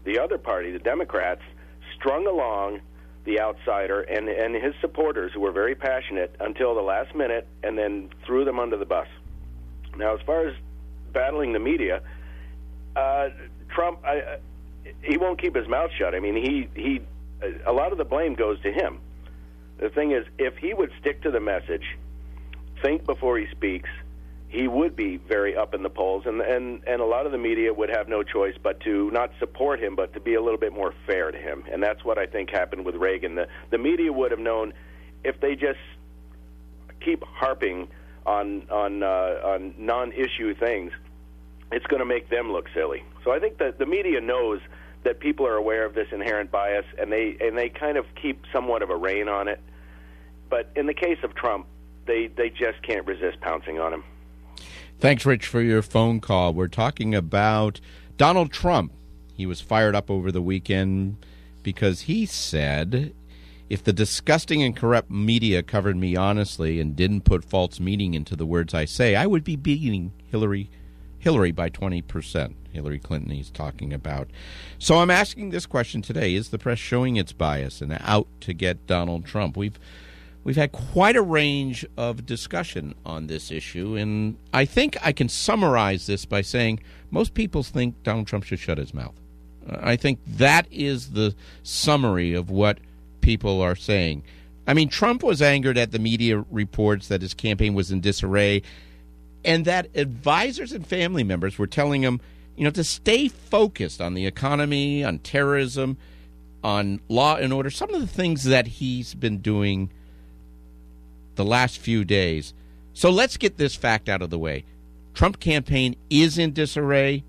the other party, the Democrats, strung along the outsider and his supporters, who were very passionate, until the last minute, and then threw them under the bus. Now, as far as battling the media, Trump, he won't keep his mouth shut. I mean, a lot of the blame goes to him. The thing is, if he would stick to the message, think before he speaks, he would be very up in the polls, and a lot of the media would have no choice but to not support him, but to be a little bit more fair to him. And that's what I think happened with Reagan. The media would have known, if they just keep harping on non-issue things, it's going to make them look silly. So I think that the media knows that people are aware of this inherent bias, and they kind of keep somewhat of a rein on it. But in the case of Trump, they just can't resist pouncing on him. Thanks, Rich, for your phone call. We're talking about Donald Trump. He was fired up over the weekend because he said, if the disgusting and corrupt media covered me honestly and didn't put false meaning into the words I say, I would be beating Hillary by 20%. Hillary Clinton he's talking about. So I'm asking this question today. Is the press showing its bias and out to get Donald Trump? We've had quite a range of discussion on this issue, and I think I can summarize this by saying most people think Donald Trump should shut his mouth. I think that is the summary of what people are saying. I mean, Trump was angered at the media reports that his campaign was in disarray, and that advisors and family members were telling him, to stay focused on the economy, on terrorism, on law and order, some of the things that he's been doing the last few days. So let's get this fact out of the way. Trump campaign is in disarray.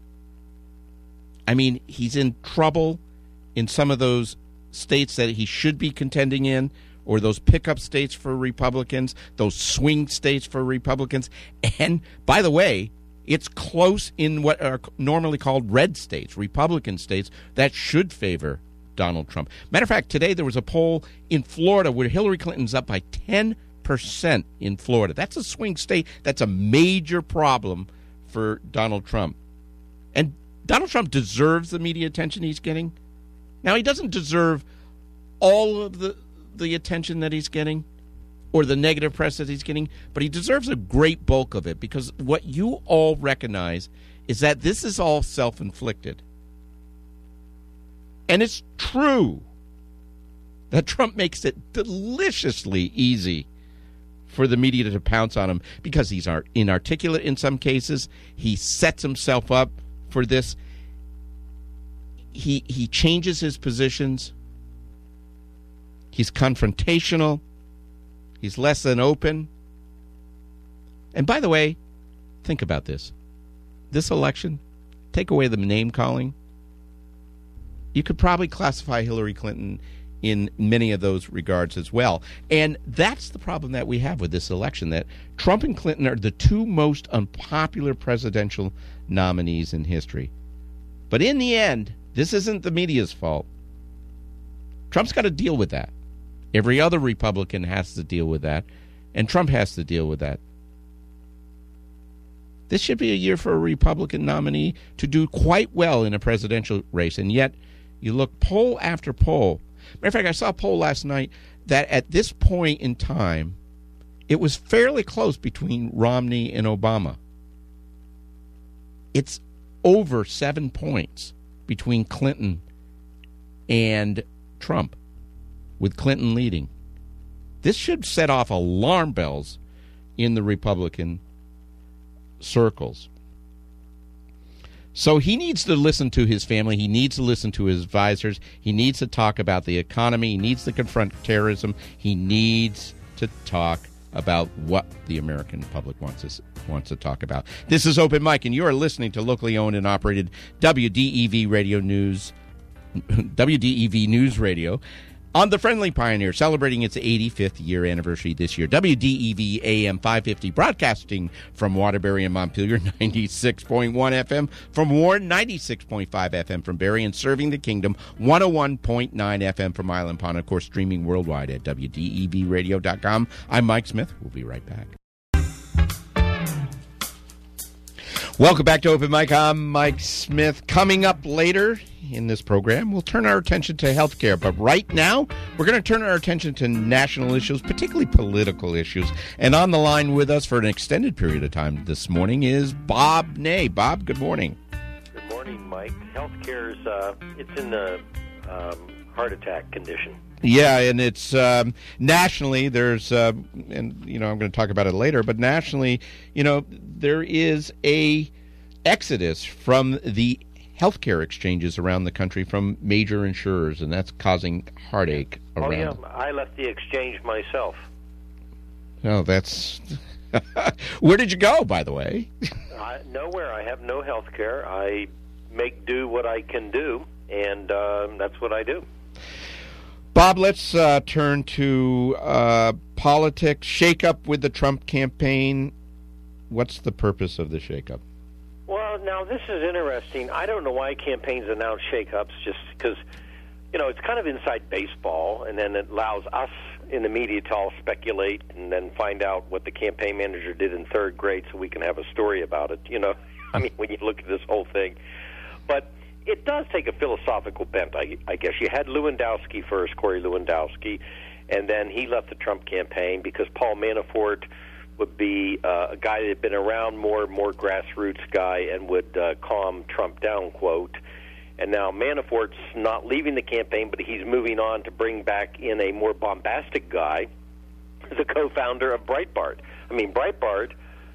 I mean, he's in trouble in some of those states that he should be contending in, or those pickup states for Republicans, those swing states for Republicans. And by the way, it's close in what are normally called red states, Republican states, that should favor Donald Trump. Matter of fact, today there was a poll in Florida where Hillary Clinton's up by 10% in Florida. That's a swing state. That's a major problem for Donald Trump. And Donald Trump deserves the media attention he's getting. Now, he doesn't deserve all of the attention that he's getting or the negative press that he's getting, but he deserves a great bulk of it, because what you all recognize is that this is all self-inflicted. And it's true that Trump makes it deliciously easy for the media to pounce on him because he's inarticulate in some cases. He sets himself up for this. He changes his positions. He's confrontational. He's less than open. And by the way, think about this. This election, take away the name calling, you could probably classify Hillary Clinton in many of those regards as well. And that's the problem that we have with this election, that Trump and Clinton are the two most unpopular presidential nominees in history. But in the end, this isn't the media's fault. Trump's got to deal with that. Every other Republican has to deal with that, and Trump has to deal with that. This should be a year for a Republican nominee to do quite well in a presidential race, and yet you look poll after poll. Matter of fact, I saw a poll last night that at this point in time, it was fairly close between Romney and Obama. It's over 7 points between Clinton and Trump, with Clinton leading. This should set off alarm bells in the Republican circles. So he needs to listen to his family. He needs to listen to his advisors. He needs to talk about the economy. He needs to confront terrorism. He needs to talk about what the American public wants to talk about. This is Open Mic, and you are listening to locally owned and operated WDEV News Radio on the Friendly Pioneer, celebrating its 85th year anniversary this year. WDEV AM 550, broadcasting from Waterbury and Montpelier, 96.1 FM from Warren, 96.5 FM from Barrie, and serving the Kingdom, 101.9 FM from Island Pond, of course, streaming worldwide at WDEVradio.com. I'm Mike Smith. We'll be right back. Welcome back to Open Mic. I'm Mike Smith. Coming up later in this program, we'll turn our attention to healthcare. But right now, we're going to turn our attention to national issues, particularly political issues. And on the line with us for an extended period of time this morning is Bob Ney. Bob, good morning. Good morning, Mike. Healthcare is it's in the heart attack condition. Yeah, and it's nationally, there's, and, I'm going to talk about it later, but nationally, there is a exodus from the healthcare exchanges around the country from major insurers, and that's causing heartache around. Oh, yeah, I left the exchange myself. Oh, that's... Where did you go, by the way? Nowhere. I have no health care. I make do what I can do, and that's what I do. Bob, let's turn to politics. Shake-up with the Trump campaign. What's the purpose of the shake-up? Well, now, this is interesting. I don't know why campaigns announce shake-ups, just because, it's kind of inside baseball, and then it allows us in the media to all speculate and then find out what the campaign manager did in third grade so we can have a story about it, I mean, when you look at this whole thing. But it does take a philosophical bent, I guess. You had Lewandowski first, Corey Lewandowski, and then he left the Trump campaign because Paul Manafort would be a guy that had been around more grassroots guy and would calm Trump down, quote. And now Manafort's not leaving the campaign, but he's moving on to bring back in a more bombastic guy, the co-founder of Breitbart. I mean, Breitbart,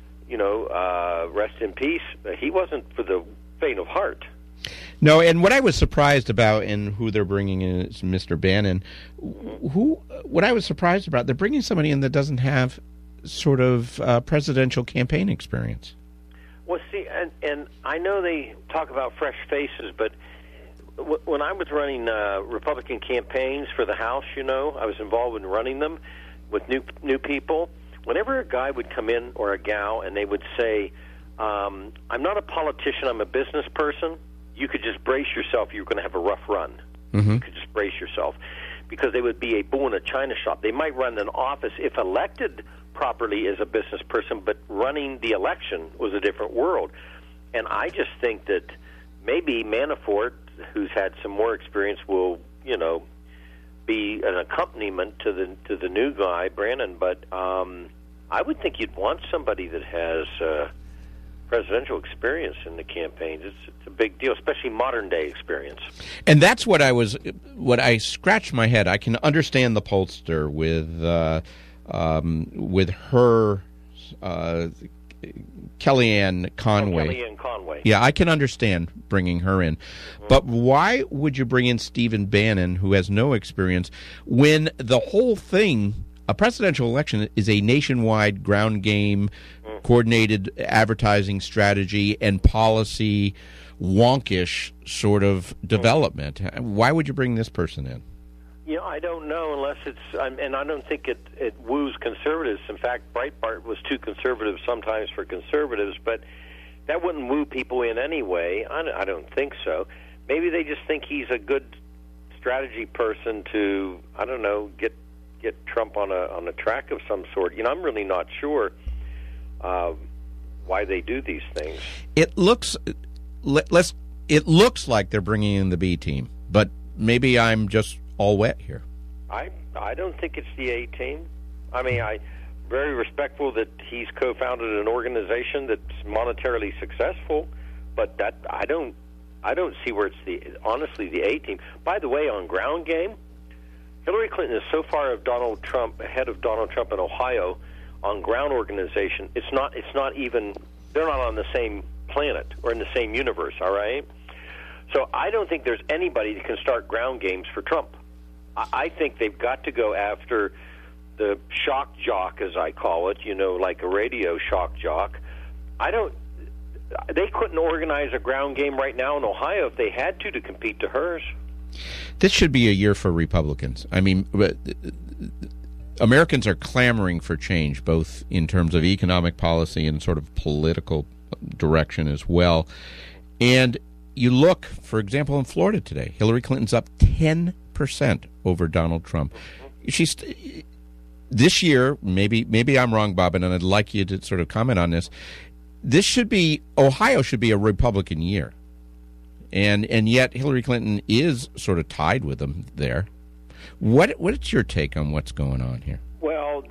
rest in peace, he wasn't for the faint of heart. No, and what I was surprised about and who they're bringing in is Mr. Bannon. What I was surprised about, they're bringing somebody in that doesn't have sort of presidential campaign experience. Well, see, and I know they talk about fresh faces, but when I was running Republican campaigns for the House, I was involved in running them with new people. Whenever a guy would come in or a gal and they would say, I'm not a politician, I'm a business person, you could just brace yourself. You're going to have a rough run. Mm-hmm. You could just brace yourself because they would be a bull in a china shop. They might run an office if elected properly as a business person, but running the election was a different world. And I just think that maybe Manafort, who's had some more experience, will, be an accompaniment to the new guy, Bannon. But I would think you'd want somebody that has presidential experience in the campaigns. It's a big deal, especially modern day experience. And that's what I scratched my head. I can understand the pollster with her Kellyanne Conway. Kellyanne Conway. Yeah, I can understand bringing her in. Mm-hmm. But why would you bring in Stephen Bannon, who has no experience, when the whole thing, a presidential election, is a nationwide ground game, coordinated advertising strategy, and policy wonkish sort of development? Why would you bring this person in? I don't know unless it's, and I don't think it woos conservatives. In fact, Breitbart was too conservative sometimes for conservatives, but that wouldn't woo people in anyway. I don't think so. Maybe they just think he's a good strategy person to, I don't know, get Trump on a track of some sort. I'm really not sure why they do these things. It looks like they're bringing in the B team, but maybe I'm just all wet here. I don't think it's the A team. I mean, I'm very respectful that he's co-founded an organization that's monetarily successful, but that I don't see where it's honestly the A team. By the way, on ground game, Hillary Clinton is so far ahead of Donald Trump in Ohio on ground organization. It's not even, they're not on the same planet or in the same universe, all right? So I don't think there's anybody that can start ground games for Trump. I think they've got to go after the shock jock, as I call it, like a radio shock jock. They couldn't organize a ground game right now in Ohio if they had to compete to hers. This should be a year for Republicans. I mean, Americans are clamoring for change, both in terms of economic policy and sort of political direction as well. And you look, for example, in Florida today, Hillary Clinton's up 10% over Donald Trump. She's this year, maybe I'm wrong, Bob, and I'd like you to sort of comment on this. Ohio should be a Republican year. And yet Hillary Clinton is sort of tied with them there. What's your take on what's going on here? Well,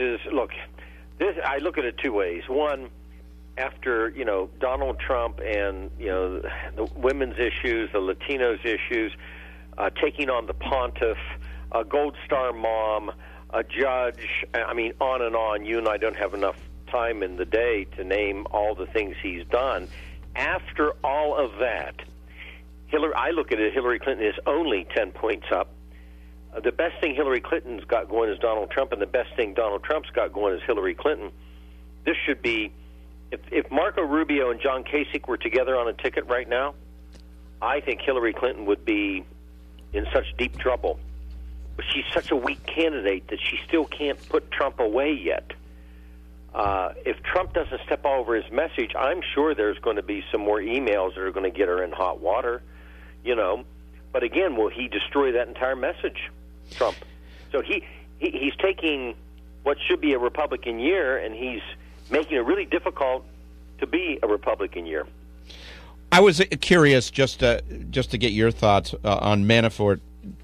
I look at it two ways. One, after Donald Trump and the women's issues, the Latinos issues, taking on the pontiff, a Gold Star mom, a judge, I mean, on and on. You and I don't have enough time in the day to name all the things he's done. After all of that, I look at it, Hillary Clinton is only 10 points up. The best thing Hillary Clinton's got going is Donald Trump, and the best thing Donald Trump's got going is Hillary Clinton. This should be, if Marco Rubio and John Kasich were together on a ticket right now, I think Hillary Clinton would be in such deep trouble. But she's such a weak candidate that she still can't put Trump away yet. If Trump doesn't step over his message, I'm sure there's going to be some more emails that are going to get her in hot water, But again, will he destroy that entire message, Trump? So he's taking what should be a Republican year, and he's making it really difficult to be a Republican year. I was curious just to get your thoughts on Manafort.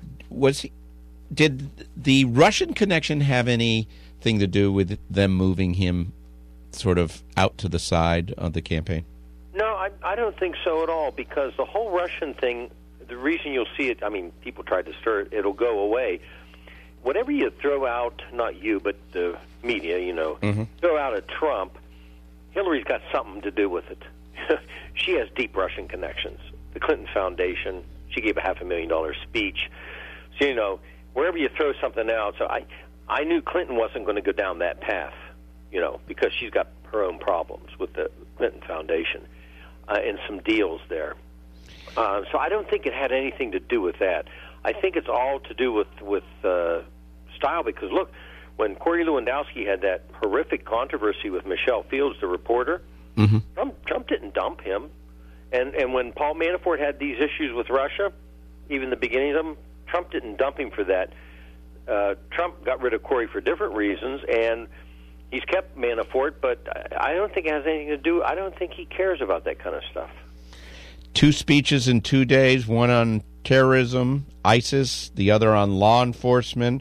Did the Russian connection have anything to do with them moving him sort of out to the side of the campaign? No, I don't think so at all, because the whole Russian thing, the reason you'll see it, I mean, people tried to stir it, it'll go away. Whatever you throw out, not you, but the media, throw out at Trump, Hillary's got something to do with it. She has deep Russian connections. The Clinton Foundation, she gave a $500,000 speech. So, wherever you throw something out, so I knew Clinton wasn't going to go down that path, because she's got her own problems with the Clinton Foundation and some deals there. So I don't think it had anything to do with that. I think it's all to do with style, because, look, when Corey Lewandowski had that horrific controversy with Michelle Fields, the reporter, Trump didn't dump him. And when Paul Manafort had these issues with Russia, even the beginning of them, Trump didn't dump him for that. Trump got rid of Corey for different reasons, and he's kept Manafort, but I don't think it has anything to do. I don't think he cares about that kind of stuff. 2 speeches in 2 days, one on terrorism, ISIS, the other on law enforcement.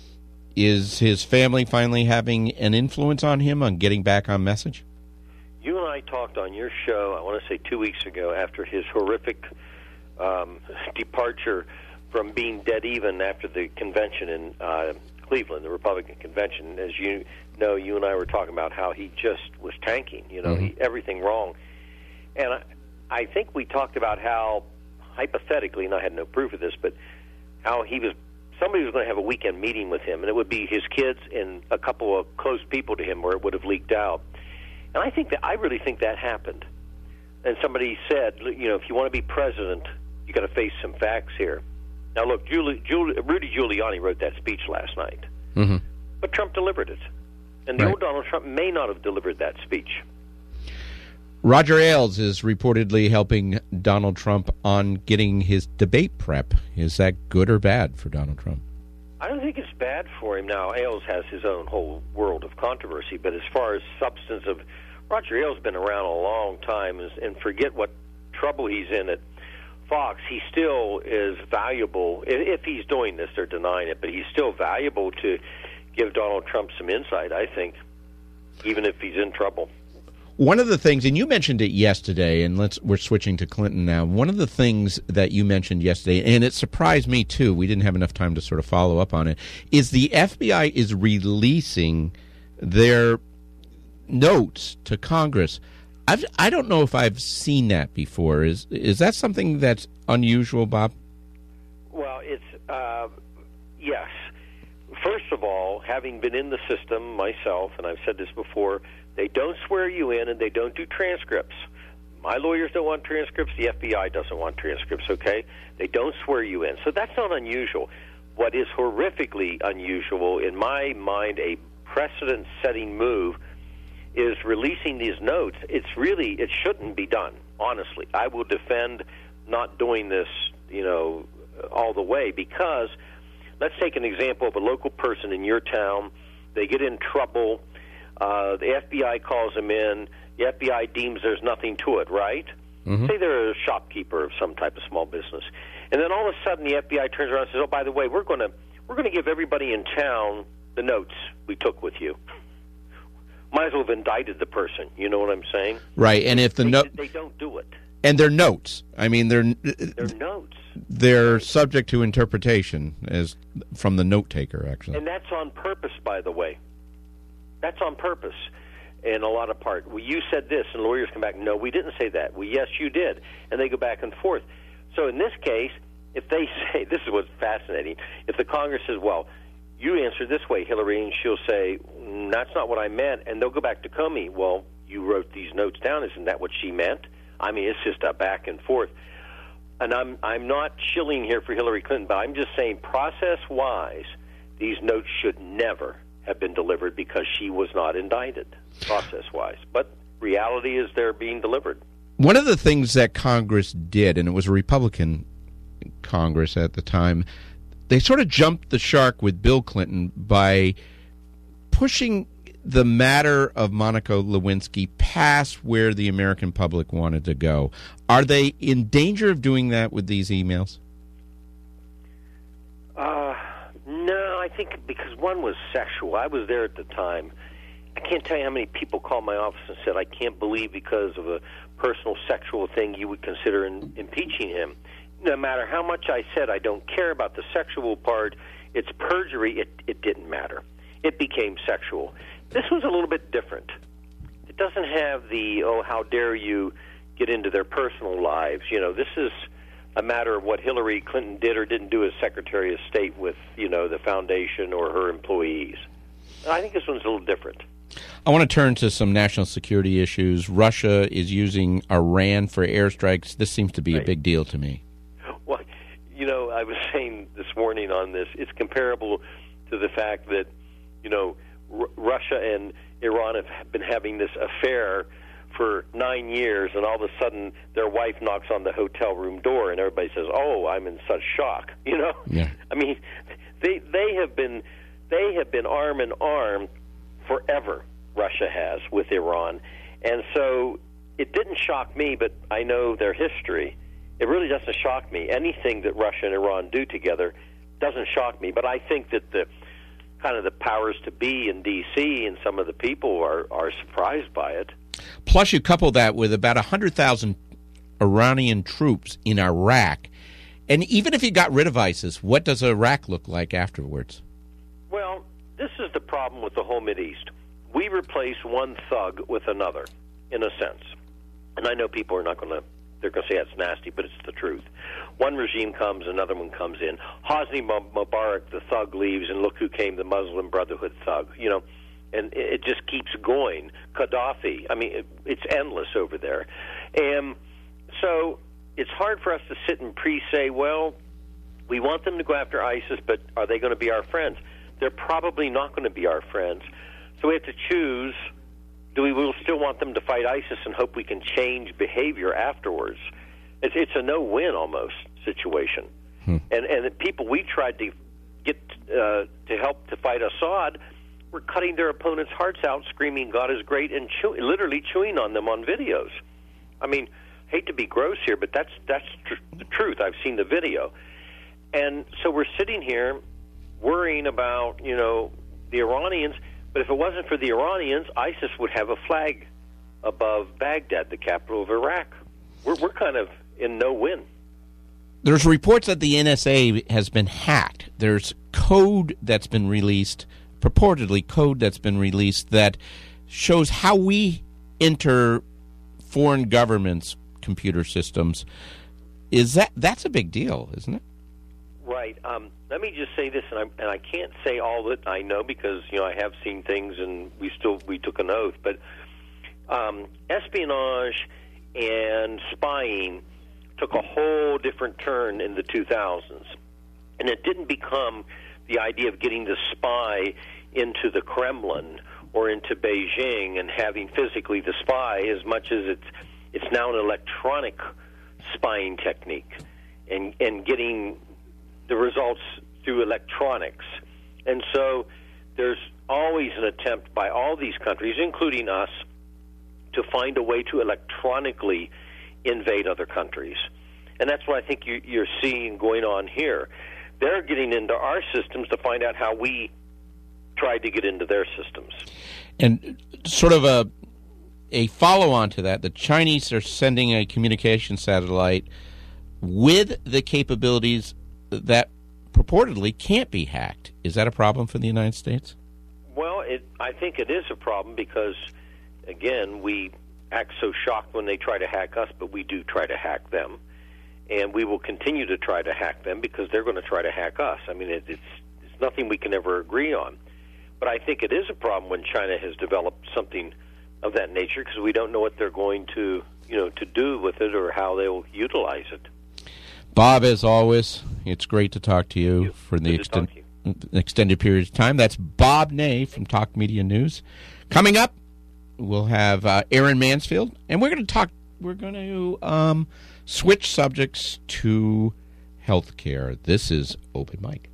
Is his family finally having an influence on him on getting back on message? You and I talked on your show, I want to say 2 weeks ago, after his horrific departure from being dead even after the convention in Cleveland, the Republican convention. As you know, you and I were talking about how he just was tanking, everything wrong. And I think we talked about how, hypothetically, and I had no proof of this, but how somebody was going to have a weekend meeting with him, and it would be his kids and a couple of close people to him where it would have leaked out. And I really think that happened. And somebody said, if you want to be president, you got to face some facts here. Now, look, Rudy Giuliani wrote that speech last night, but Trump delivered it. And the old Donald Trump may not have delivered that speech. Roger Ailes is reportedly helping Donald Trump on getting his debate prep. Is that good or bad for Donald Trump? I don't think it's bad for him. Now, Ailes has his own whole world of controversy, but as far as substance of, Roger Ailes has been around a long time, and forget what trouble he's in at Fox, he still is valuable. If he's doing this, they're denying it, but he's still valuable to give Donald Trump some insight, I think, even if he's in trouble. One of the things, and you mentioned it yesterday, and we're switching to Clinton now. One of the things that you mentioned yesterday, and it surprised me too, we didn't have enough time to sort of follow up on it, is the FBI is releasing their notes to Congress. I don't know if I've seen that before. Is that something that's unusual, Bob? Well, it's yes. First of all, having been in the system myself, and I've said this before, they don't swear you in and they don't do transcripts. My lawyers don't want transcripts. The FBI doesn't want transcripts, okay? They don't swear you in. So that's not unusual. What is horrifically unusual, in my mind, a precedent-setting move, is releasing these notes. It shouldn't be done, honestly. I will defend not doing this, all the way, because let's take an example of a local person in your town. They get in trouble. The FBI calls them in. The FBI deems there's nothing to it, right? Mm-hmm. Say they're a shopkeeper of some type of small business, and then all of a sudden the FBI turns around and says, "Oh, by the way, we're going to give everybody in town the notes we took with you." Might as well have indicted the person. You know what I'm saying? Right, and if they don't do it, and they're notes. I mean, they're notes. They're subject to interpretation as from the note taker, actually. And that's on purpose, by the way. That's on purpose. In a lot of part, well, you said this, and lawyers come back, no, we didn't say that. Well, yes, you did. And they go back and forth. So in this case, if they say, this is what's fascinating, if the Congress says, well, you answered this way, Hillary, and she'll say, that's not what I meant, and they'll go back to Comey, well, you wrote these notes down, isn't that what she meant? I mean, it's just a back and forth. And I'm not shilling here for Hillary Clinton, but I'm just saying process-wise, these notes should never have been delivered because she was not indicted, process-wise. But reality is they're being delivered. One of the things that Congress did, and it was a Republican Congress at the time, they sort of jumped the shark with Bill Clinton by pushing the matter of Monica Lewinsky past where the American public wanted to go. Are they in danger of doing that with these emails? No, I think because one was sexual. I was there at the time. I can't tell you how many people called my office and said, I can't believe because of a personal sexual thing you would consider impeaching him. No matter how much I said I don't care about the sexual part, it's perjury, it didn't matter. It became sexual. This was a little bit different. It doesn't have the, oh, how dare you get into their personal lives. You know, this is a matter of what Hillary Clinton did or didn't do as Secretary of State with, you know, the foundation or her employees. I think this one's a little different. I want to turn to some national security issues. Russia is using Iran for airstrikes. This seems to be a big deal to me. Well, you know, I was saying this morning on this, it's comparable to the fact that, you know, Russia and Iran have been having this affair for 9 years, and all of a sudden their wife knocks on the hotel room door, and everybody says, "Oh, I'm in such shock." You know, yeah. I mean, they have been arm in arm forever. Russia has with Iran, and so it didn't shock me, but I know their history. It really doesn't shock me. Anything that Russia and Iran do together doesn't shock me, but I think that the powers to be in D.C. and some of the people are surprised by it. Plus, you couple that with about 100,000 Iranian troops in Iraq. And even if you got rid of ISIS, what does Iraq look like afterwards? Well, this is the problem with the whole Mideast. We replace one thug with another, in a sense. And I know people are not going to, they're going to say that's nasty, but it's the truth. One regime comes, another one comes in. Hosni Mubarak, the thug, leaves, and look who came, the Muslim Brotherhood thug. You know, and it just keeps going. Gaddafi, I mean, it's endless over there. And so it's hard for us to sit and say, well, we want them to go after ISIS, but are they going to be our friends? They're probably not going to be our friends. So we have to choose, do we will still want them to fight ISIS and hope we can change behavior afterwards? It's a no-win almost situation. And the people we tried to get to help to fight Assad were cutting their opponents' hearts out, screaming, God is great, and literally chewing on them on videos. I mean, hate to be gross here, but that's the truth. I've seen the video. And so we're sitting here worrying about, you know, the Iranians, but if it wasn't for the Iranians, ISIS would have a flag above Baghdad, the capital of Iraq. We're kind of in no-win. There's reports that the NSA has been hacked. There's code that's been released, purportedly code that's been released, that shows how we enter foreign governments' computer systems. That's a big deal, isn't it? Right. Let me just say this, and I can't say all that I know because, you know, I have seen things and we took an oath, but espionage and spying took a whole different turn in the 2000s. And it didn't become the idea of getting the spy into the Kremlin or into Beijing and having physically the spy as much as it's now an electronic spying technique and getting the results through electronics. And so there's always an attempt by all these countries, including us, to find a way to electronically invade other countries. And that's what I think you're seeing going on here. They're getting into our systems to find out how we tried to get into their systems. And sort of a follow-on to that, the Chinese are sending a communication satellite with the capabilities that purportedly can't be hacked. Is that a problem for the United States? Well, I think it is a problem because, again, we act so shocked when they try to hack us, but we do try to hack them. And we will continue to try to hack them because they're going to try to hack us. I mean, it's nothing we can ever agree on. But I think it is a problem when China has developed something of that nature because we don't know what they're going to do with it or how they'll utilize it. Bob, as always, it's great to talk to you for the extended period of time. That's Bob Ney from Talk Media News. Coming up, we'll have Aaron Mansfield, and we're going to switch subjects to healthcare. This is Open Mic.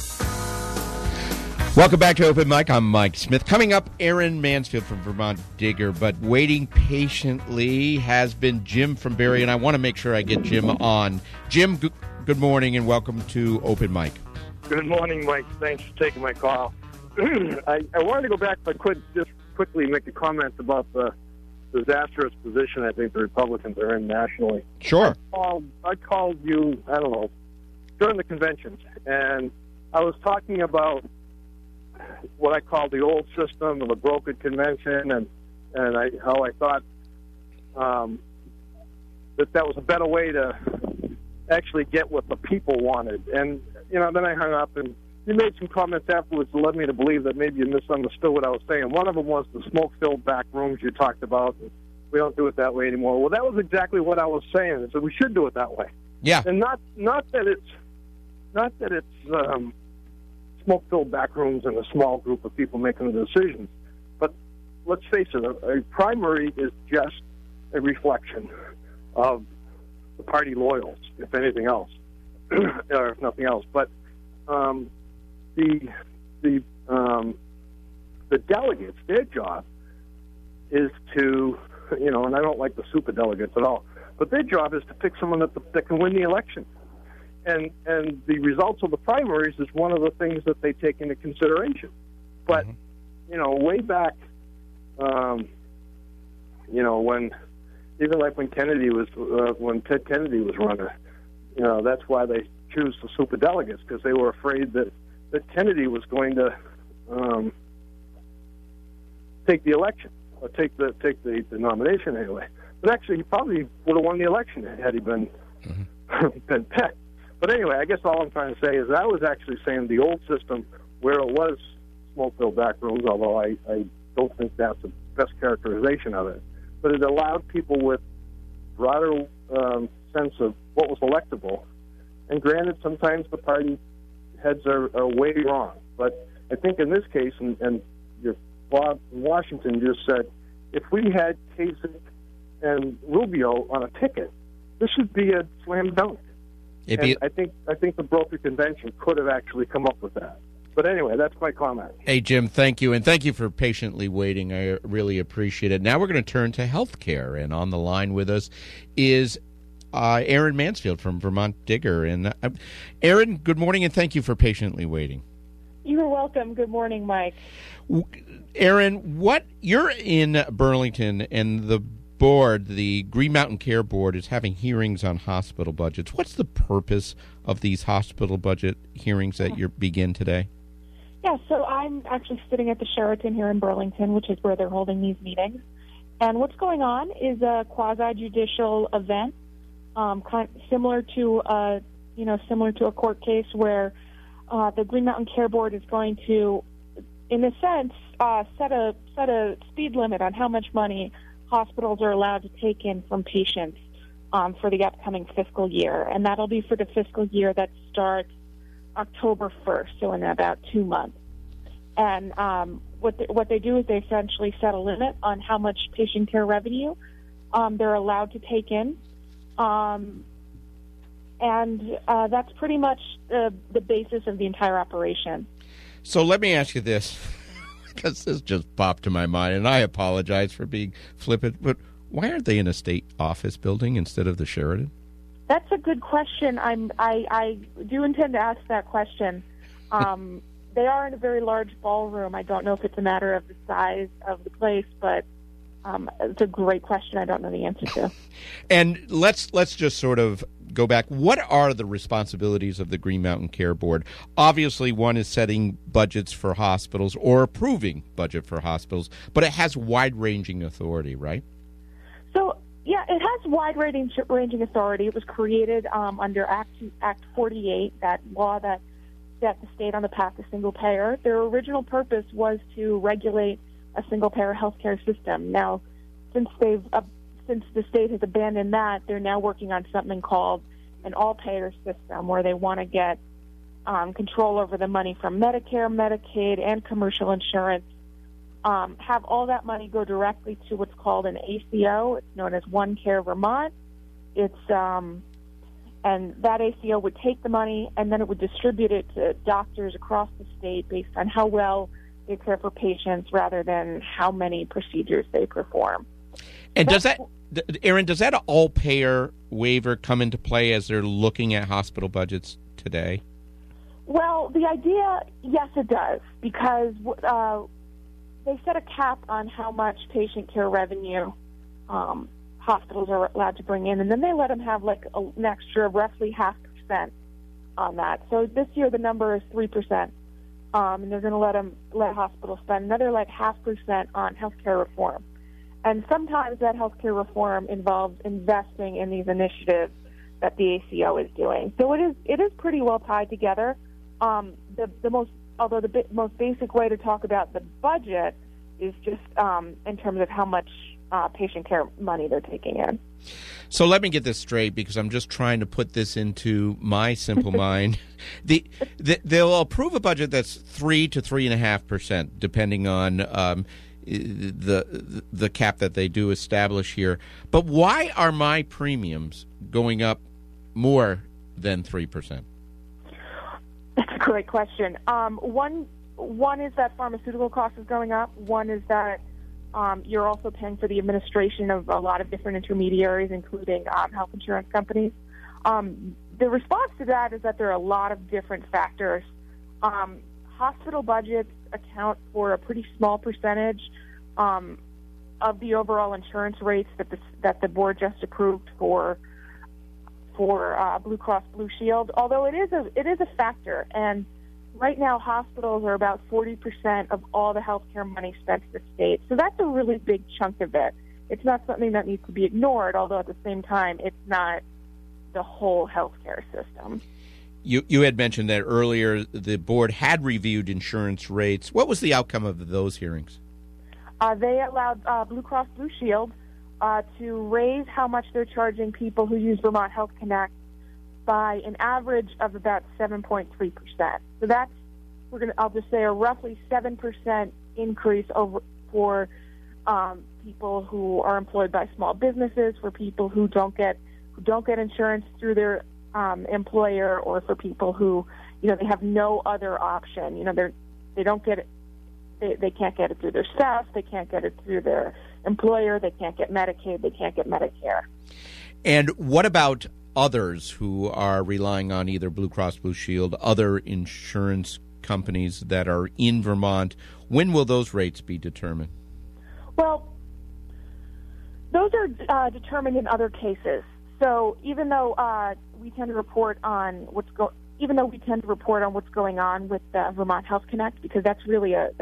Welcome back to Open Mic. I'm Mike Smith. Coming up, Aaron Mansfield from Vermont Digger, but waiting patiently has been Jim from Barrie, and I want to make sure I get Jim on. Jim, good morning and welcome to Open Mic. Good morning, Mike. Thanks for taking my call. I wanted to go back, if I could, just quickly make a comment about the disastrous position I think the Republicans are in nationally. Sure. I called you, I don't know, during the conventions, and I was talking about what I call the old system of the brokered convention, and how I thought that was a better way to actually get what the people wanted. And, then I hung up, and you made some comments afterwards that led me to believe that maybe you misunderstood what I was saying. One of them was the smoke-filled back rooms you talked about. We don't do it that way anymore. Well, that was exactly what I was saying. So we should do it that way. Yeah. And not that it's smoke-filled back rooms and a small group of people making the decisions. But let's face it, a primary is just a reflection of the party loyals, if anything else, or if nothing else. But the delegates, their job is to, and I don't like the super delegates at all, but their job is to pick someone that can win the election. And the results of the primaries is one of the things that they take into consideration. But, way back, when Kennedy was, when Ted Kennedy was running, that's why they choose the super delegates, because they were afraid that Kennedy was going to take the election, or take the nomination anyway. But actually, he probably would have won the election had he been been picked. But anyway, I guess all I'm trying to say is I was actually saying the old system where it was smoke-filled back rooms, although I don't think that's the best characterization of it. But it allowed people with broader sense of what was electable. And granted, sometimes the party heads are way wrong. But I think in this case, and your Bob in Washington just said, if we had Kasich and Rubio on a ticket, this should be a slam dunk. And I think the broker convention could have actually come up with that. But anyway, that's my comment. Hey, Jim, thank you. And thank you for patiently waiting. I really appreciate it. Now we're going to turn to health care. And on the line with us is Aaron Mansfield from Vermont Digger. And Aaron, good morning, and thank you for patiently waiting. You're welcome. Good morning, Mike. Aaron, you're in Burlington, and the board, the Green Mountain Care Board, is having hearings on hospital budgets. What's the purpose of these hospital budget hearings that you begin today? Yeah, so I'm actually sitting at the Sheraton here in Burlington, which is where they're holding these meetings. And what's going on is a quasi-judicial event, similar to a court case where the Green Mountain Care Board is going to, in a sense, set a speed limit on how much money hospitals are allowed to take in from patients for the upcoming fiscal year. And that'll be for the fiscal year that starts October 1st, so in about 2 months. And what they do is they essentially set a limit on how much patient care revenue they're allowed to take in. And that's pretty much the basis of the entire operation. So let me ask you this. because this just popped to my mind, and I apologize for being flippant, but why aren't they in a state office building instead of the Sheraton? That's a good question. I do intend to ask that question. They are in a very large ballroom. I don't know if it's a matter of the size of the place, but it's a great question. I don't know the answer to. And let's just sort of go back. What are the responsibilities of the Green Mountain Care Board? Obviously, one is setting budgets for hospitals or approving budget for hospitals, but it has wide-ranging authority, right? So, yeah, it has wide-ranging authority. It was created under Act 48, that law that set the state on the path to single payer. Their original purpose was to regulate a single payer healthcare system. Now, since the state has abandoned that, they're now working on something called an all-payer system, where they want to get control over the money from Medicare, Medicaid, and commercial insurance. Have all that money go directly to what's called an ACO. It's known as One Care Vermont. And that ACO would take the money and then it would distribute it to doctors across the state based on how well they care for patients rather than how many procedures they perform. And Erin, does that all-payer waiver come into play as they're looking at hospital budgets today? Well, the idea, yes, it does, because they set a cap on how much patient care revenue hospitals are allowed to bring in, and then they let them have like an extra roughly 0.5% on that. So this year the number is 3%, and they're going to let hospitals spend another like 0.5% on healthcare reform. And sometimes that healthcare reform involves investing in these initiatives that the ACO is doing. So it is pretty well tied together. The most basic way to talk about the budget is just in terms of how much patient care money they're taking in. So let me get this straight, because I'm just trying to put this into my simple mind. They'll approve a budget that's 3 to 3.5%, depending on the cap that they do establish here. But why are my premiums going up more than 3%? That's a great question. One is that pharmaceutical cost is going up. One is that you're also paying for the administration of a lot of different intermediaries, including health insurance companies. The response to that is that there are a lot of different factors. Hospital budgets account for a pretty small percentage of the overall insurance rates that the board just approved for Blue Cross Blue Shield. Although it is a factor, and right now hospitals are about 40% of all the healthcare money spent in the state. So that's a really big chunk of it. It's not something that needs to be ignored, although at the same time it's not the whole healthcare system. You had mentioned that earlier the board had reviewed insurance rates. What was the outcome of those hearings? They allowed Blue Cross Blue Shield to raise how much they're charging people who use Vermont Health Connect by an average of about 7.3%. So that's, I'll just say, a roughly 7% increase for people who are employed by small businesses, for people who don't get insurance through their employer, or for people who, they have no other option. They don't get it. They can't get it through their spouse. They can't get it through their employer. They can't get Medicaid. They can't get Medicare. And what about others who are relying on either Blue Cross Blue Shield, other insurance companies that are in Vermont? When will those rates be determined? Well, those are determined in other cases. So even though we tend to report on what's going on with Vermont Health Connect, because that's really a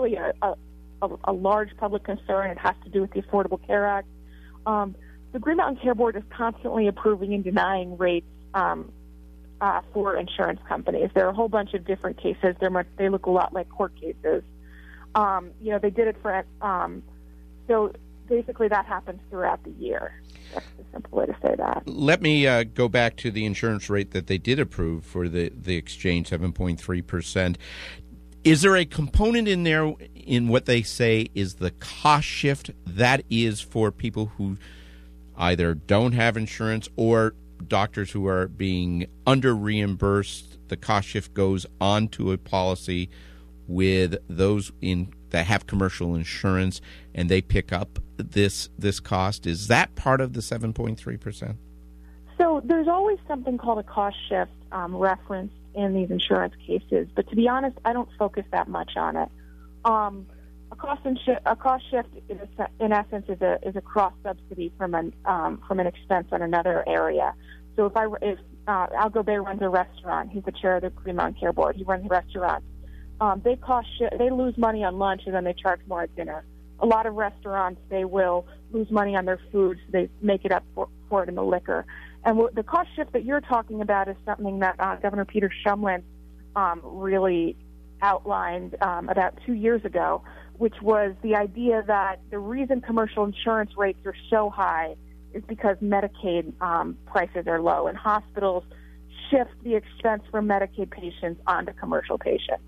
large public concern. It has to do with the Affordable Care Act. The Green Mountain Care Board is constantly approving and denying rates for insurance companies. There are a whole bunch of different cases. They look a lot like court cases. They did it for so basically that happens throughout the year. That's the simple way to say that. Let me go back to the insurance rate that they did approve for the exchange, 7.3%. Is there a component in there in what they say is the cost shift that is for people who either don't have insurance or doctors who are being under reimbursed? The cost shift goes onto a policy with those that have commercial insurance, and they pick up this cost? Is that part of the 7.3%? So there's always something called a cost shift referenced in these insurance cases, but to be honest, I don't focus that much on it. A cost shift, in essence, is a cross subsidy from an expense on another area. So if Algo Bay runs a restaurant, he's the chair of the Green Mountain Care Board. He runs a restaurant. They lose money on lunch and then they charge more at dinner. A lot of restaurants, they will lose money on their food, so they make it up for it in the liquor. And the cost shift that you're talking about is something that Governor Peter Shumlin really outlined about 2 years ago, which was the idea that the reason commercial insurance rates are so high is because Medicaid prices are low, and hospitals shift the expense for Medicaid patients onto commercial patients.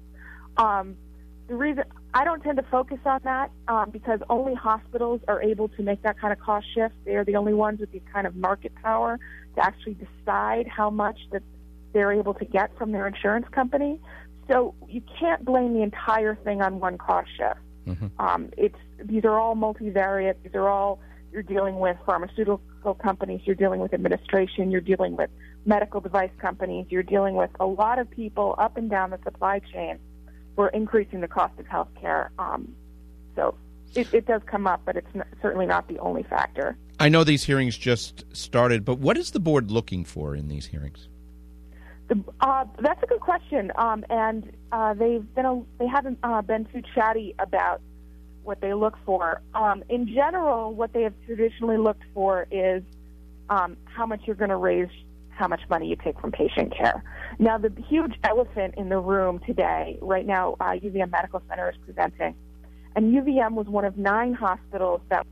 The reason I don't tend to focus on that because only hospitals are able to make that kind of cost shift. They are the only ones with the kind of market power to actually decide how much that they're able to get from their insurance company. So you can't blame the entire thing on one cost shift. Mm-hmm. These are all multivariate. These are all, you're dealing with pharmaceutical companies, you're dealing with administration, you're dealing with medical device companies, you're dealing with a lot of people up and down the supply chain who are increasing the cost of health care. So it does come up, but it's certainly not the only factor. I know these hearings just started, but what is the board looking for in these hearings? That's a good question, and they haven't been too chatty about what they look for. In general, what they have traditionally looked for is how much you're going to raise, how much money you take from patient care. Now, the huge elephant in the room today, right now, UVM Medical Center is presenting, and UVM was one of 9 hospitals that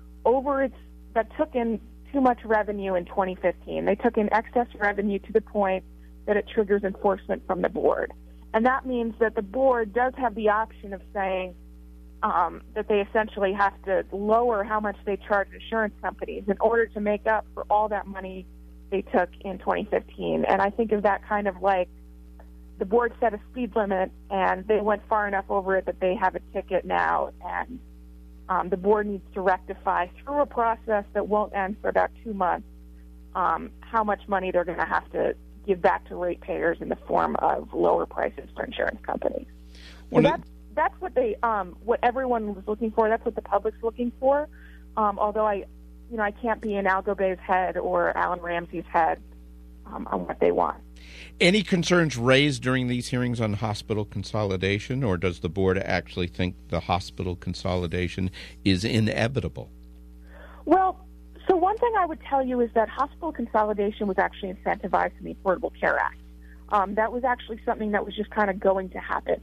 took in too much revenue in 2015. They took in excess revenue to the point that it triggers enforcement from the board. And that means that the board does have the option of saying that they essentially have to lower how much they charge insurance companies in order to make up for all that money they took in 2015. And I think of that kind of like the board set a speed limit and they went far enough over it that they have a ticket now, and the board needs to rectify through a process that won't end for about 2 months how much money they're going to have to give back to ratepayers in the form of lower prices for insurance companies. So that's what what everyone was looking for. That's what the public's looking for. Although I can't be in Algo Bay's head or Alan Ramsey's head on what they want. Any concerns raised during these hearings on hospital consolidation, or does the board actually think the hospital consolidation is inevitable? Well, so one thing I would tell you is that hospital consolidation was actually incentivized in the Affordable Care Act. That was actually something that was just kind of going to happen,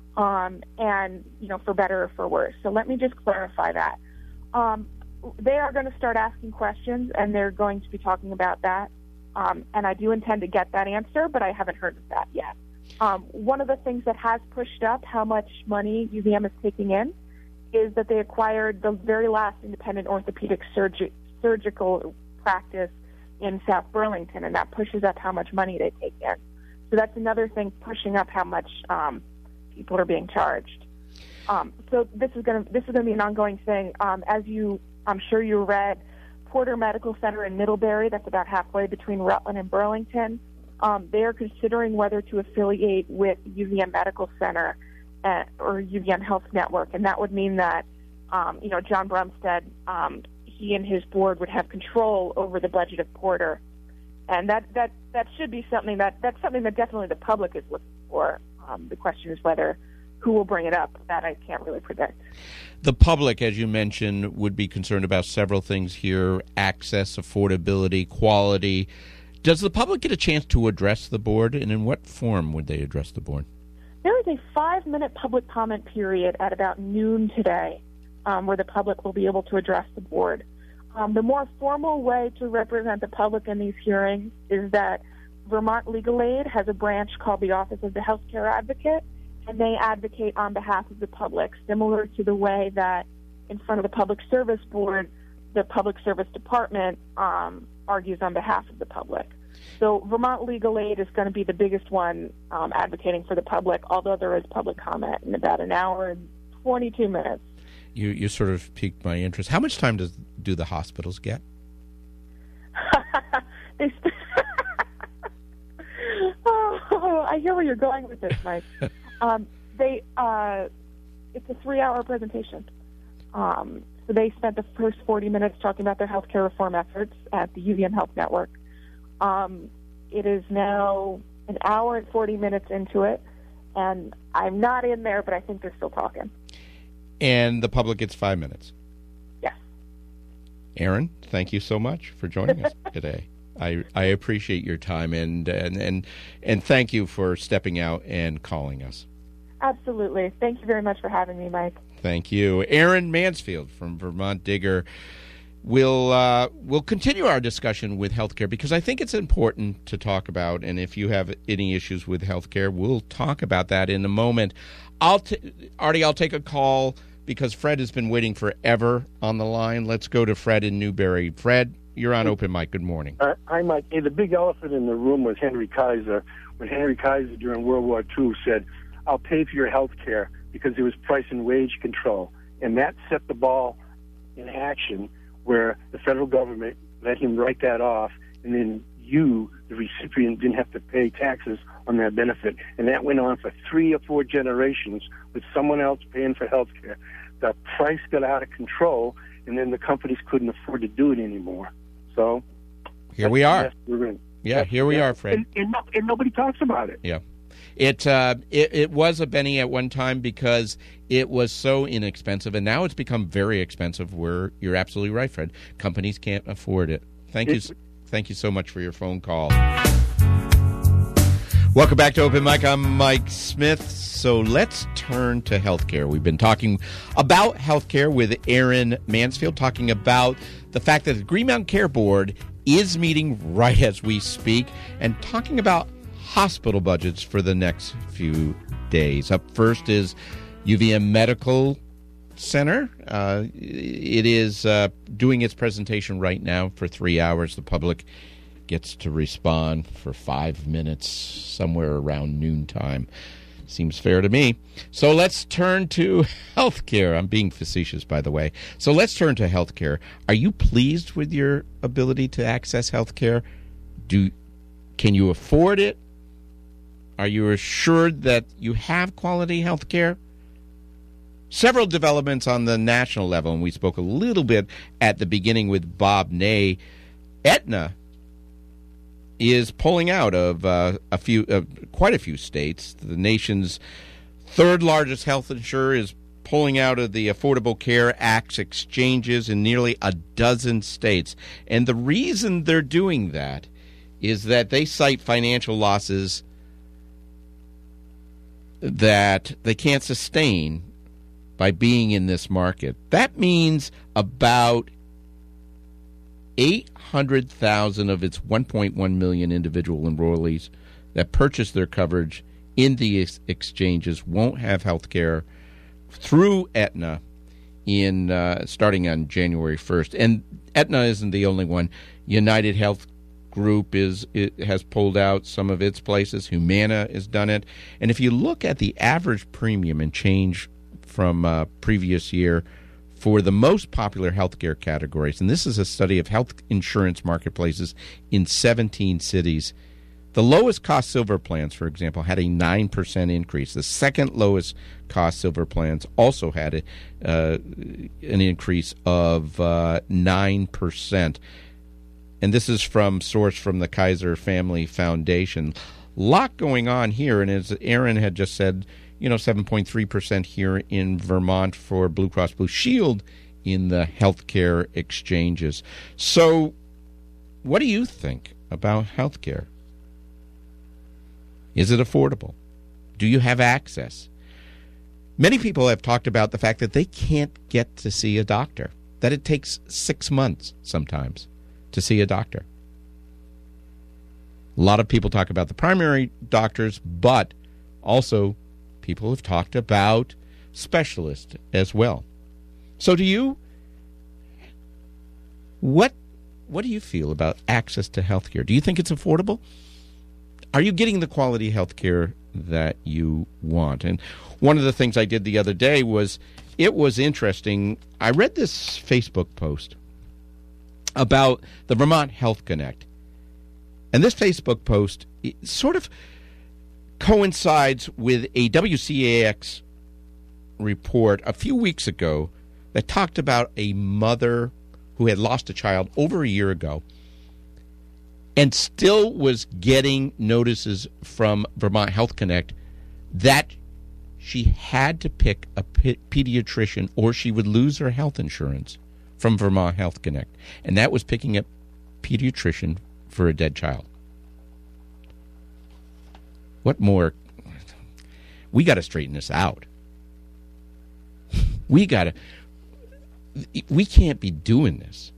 and for better or for worse. So let me just clarify that. They are going to start asking questions, and they're going to be talking about that. And I do intend to get that answer, but I haven't heard of that yet. One of the things that has pushed up how much money UVM is taking in is that they acquired the very last independent orthopedic surgical practice in South Burlington, and that pushes up how much money they take in. So that's another thing pushing up how much people are being charged. So this is going to be an ongoing thing. I'm sure you read, Porter Medical Center in Middlebury, that's about halfway between Rutland and Burlington. They are considering whether to affiliate with UVM Medical Center or UVM Health Network, and that would mean that, John Brumstead, he and his board would have control over the budget of Porter, and that should be something that's something that definitely the public is looking for. The question is who will bring it up. That I can't really predict. The public, as you mentioned, would be concerned about several things here: access, affordability, quality. Does the public get a chance to address the board, and in what form would they address the board? There is a 5-minute public comment period at about noon today where the public will be able to address the board. The more formal way to represent the public in these hearings is that Vermont Legal Aid has a branch called the Office of the Healthcare Advocate, and they advocate on behalf of the public, similar to the way that in front of the Public Service Board, the Public Service Department argues on behalf of the public. So Vermont Legal Aid is going to be the biggest one advocating for the public, although there is public comment in about an hour and 22 minutes. You sort of piqued my interest. How much time do the hospitals get? I hear where you're going with this, Mike. It's a 3-hour presentation. So they spent the first 40 minutes talking about their healthcare reform efforts at the UVM Health Network. It is now an hour and 40 minutes into it, and I'm not in there, but I think they're still talking. And the public gets 5 minutes. Yes. Erin, thank you so much for joining us today. I appreciate your time and thank you for stepping out and calling us. Absolutely. Thank you very much for having me, Mike. Thank you. Erin Mansfield from Vermont Digger. We'll continue our discussion with healthcare because I think it's important to talk about, and if you have any issues with healthcare, we'll talk about that in a moment. Artie, I'll take a call because Fred has been waiting forever on the line. Let's go to Fred in Newberry. Fred, you're on Open Mic. Good morning. Hi, Mike. Hey, the big elephant in the room was Henry Kaiser. When Henry Kaiser during World War II said, "I'll pay for your health care," because it was price and wage control. And that set the ball in action where the federal government let him write that off, and then you, the recipient, didn't have to pay taxes on that benefit. And that went on for 3 or 4 generations with someone else paying for health care. The price got out of control, and then the companies couldn't afford to do it anymore. So here we are. We're in. Yeah, here we are, Fred. And nobody talks about it. Yeah. It was a penny at one time because it was so inexpensive, and now it's become very expensive where you're absolutely right, Fred. Companies can't afford it. Thank you so much for your phone call. Welcome back to Open Mic. I'm Mike Smith. So let's turn to healthcare. We've been talking about healthcare with Erin Mansfield, talking about the fact that the Green Mountain Care Board is meeting right as we speak, and talking about hospital budgets for the next few days. Up first is UVM Medical Center. It is doing its presentation right now for 3 hours. The public gets to respond for 5 minutes, somewhere around noontime. Seems fair to me. So let's turn to healthcare. I'm being facetious, by the way. So let's turn to healthcare. Are you pleased with your ability to access healthcare? Can you afford it? Are you assured that you have quality health care? Several developments on the national level, and we spoke a little bit at the beginning with Bob Ney. Aetna is pulling out of quite a few states. The nation's third largest health insurer is pulling out of the Affordable Care Act's exchanges in nearly a dozen states. And the reason they're doing that is that they cite financial losses that they can't sustain by being in this market. That means about 800,000 of its 1.1 million individual enrollees that purchase their coverage in the exchanges won't have health care through Aetna starting on January 1st. And Aetna isn't the only one. United Health Group has pulled out some of its places. Humana has done it. And if you look at the average premium and change from previous year for the most popular healthcare categories, and this is a study of health insurance marketplaces in 17 cities, the lowest cost silver plans, for example, had a 9% increase. The second lowest cost silver plans also had an increase of 9%. And this is sourced from the Kaiser Family Foundation. Lot going on here, and as Erin had just said, 7.3% here in Vermont for Blue Cross Blue Shield in the healthcare exchanges. So what do you think about healthcare? Is it affordable? Do you have access? Many people have talked about the fact that they can't get to see a doctor, that it takes 6 months sometimes to see a doctor. A lot of people talk about the primary doctors, but also people have talked about specialists as well. So what what do you feel about access to health care? Do you think it's affordable? Are you getting the quality health care that you want? And one of the things I did the other day was, it was interesting. I read this Facebook post about the Vermont Health Connect. And this Facebook post sort of coincides with a WCAX report a few weeks ago that talked about a mother who had lost a child over a year ago and still was getting notices from Vermont Health Connect that she had to pick a pediatrician or she would lose her health insurance from Vermont Health Connect. And that was picking a pediatrician for a dead child. What more? We got to straighten this out. We can't be doing this.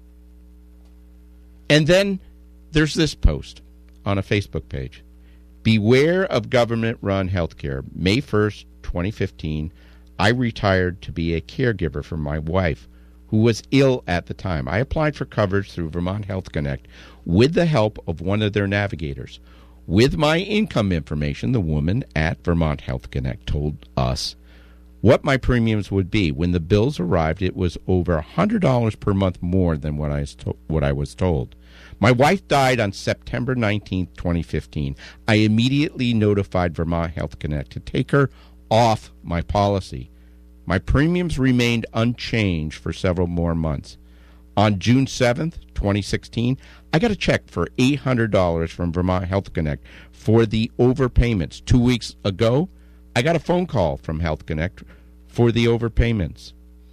And then there's this post on a Facebook page. Beware of government-run healthcare. May 1st, 2015, I retired to be a caregiver for my wife, who was ill at the time. I applied for coverage through Vermont Health Connect with the help of one of their navigators. With my income information, the woman at Vermont Health Connect told us what my premiums would be. When the bills arrived, it was over $100 per month more than what I was told. My wife died on September 19, 2015. I immediately notified Vermont Health Connect to take her off my policy. My premiums remained unchanged for several more months. On June 7th, 2016, I got a check for $800 from Vermont Health Connect for the overpayments. 2 weeks ago, I got a phone call from Health Connect for the overpayments.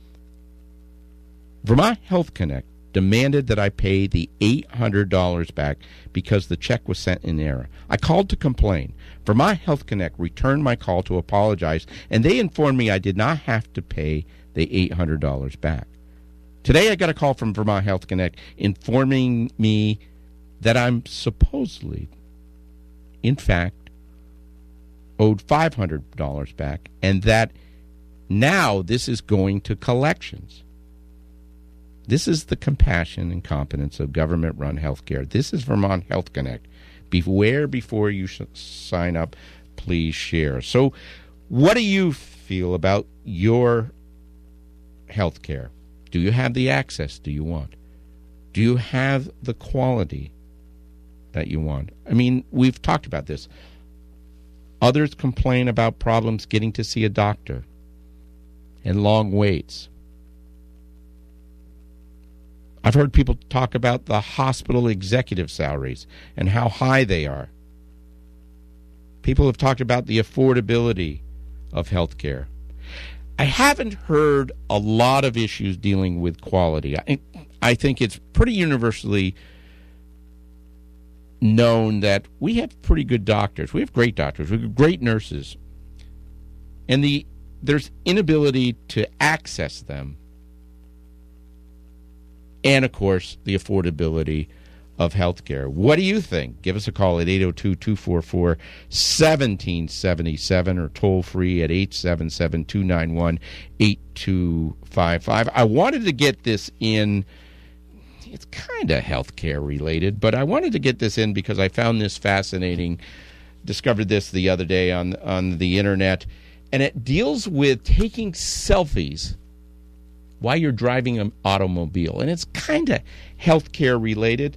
Vermont Health Connect demanded that I pay the $800 back because the check was sent in error. I called to complain. Vermont Health Connect returned my call to apologize, and they informed me I did not have to pay the $800 back. Today I got a call from Vermont Health Connect informing me that I'm supposedly, in fact, owed $500 back, and that now this is going to collections. This is the compassion and competence of government-run health care. This is Vermont Health Connect. Beware before you sign up. Please share. So what do you feel about your health care? Do you have the access do you want? Do you have the quality that you want? I mean, we've talked about this. Others complain about problems getting to see a doctor and long waits. I've heard people talk about the hospital executive salaries and how high they are. People have talked about the affordability of health care. I haven't heard a lot of issues dealing with quality. I think it's pretty universally known that we have pretty good doctors. We have great doctors. We have great nurses. And there's inability to access them. And, of course, the affordability of health care. What do you think? Give us a call at 802-244-1777 or toll free at 877-291-8255. I wanted to get this in. It's kind of health care related, but I wanted to get this in because I found this fascinating. Discovered this the other day on the internet, and it deals with taking selfies while you're driving an automobile. And it's kind of healthcare related.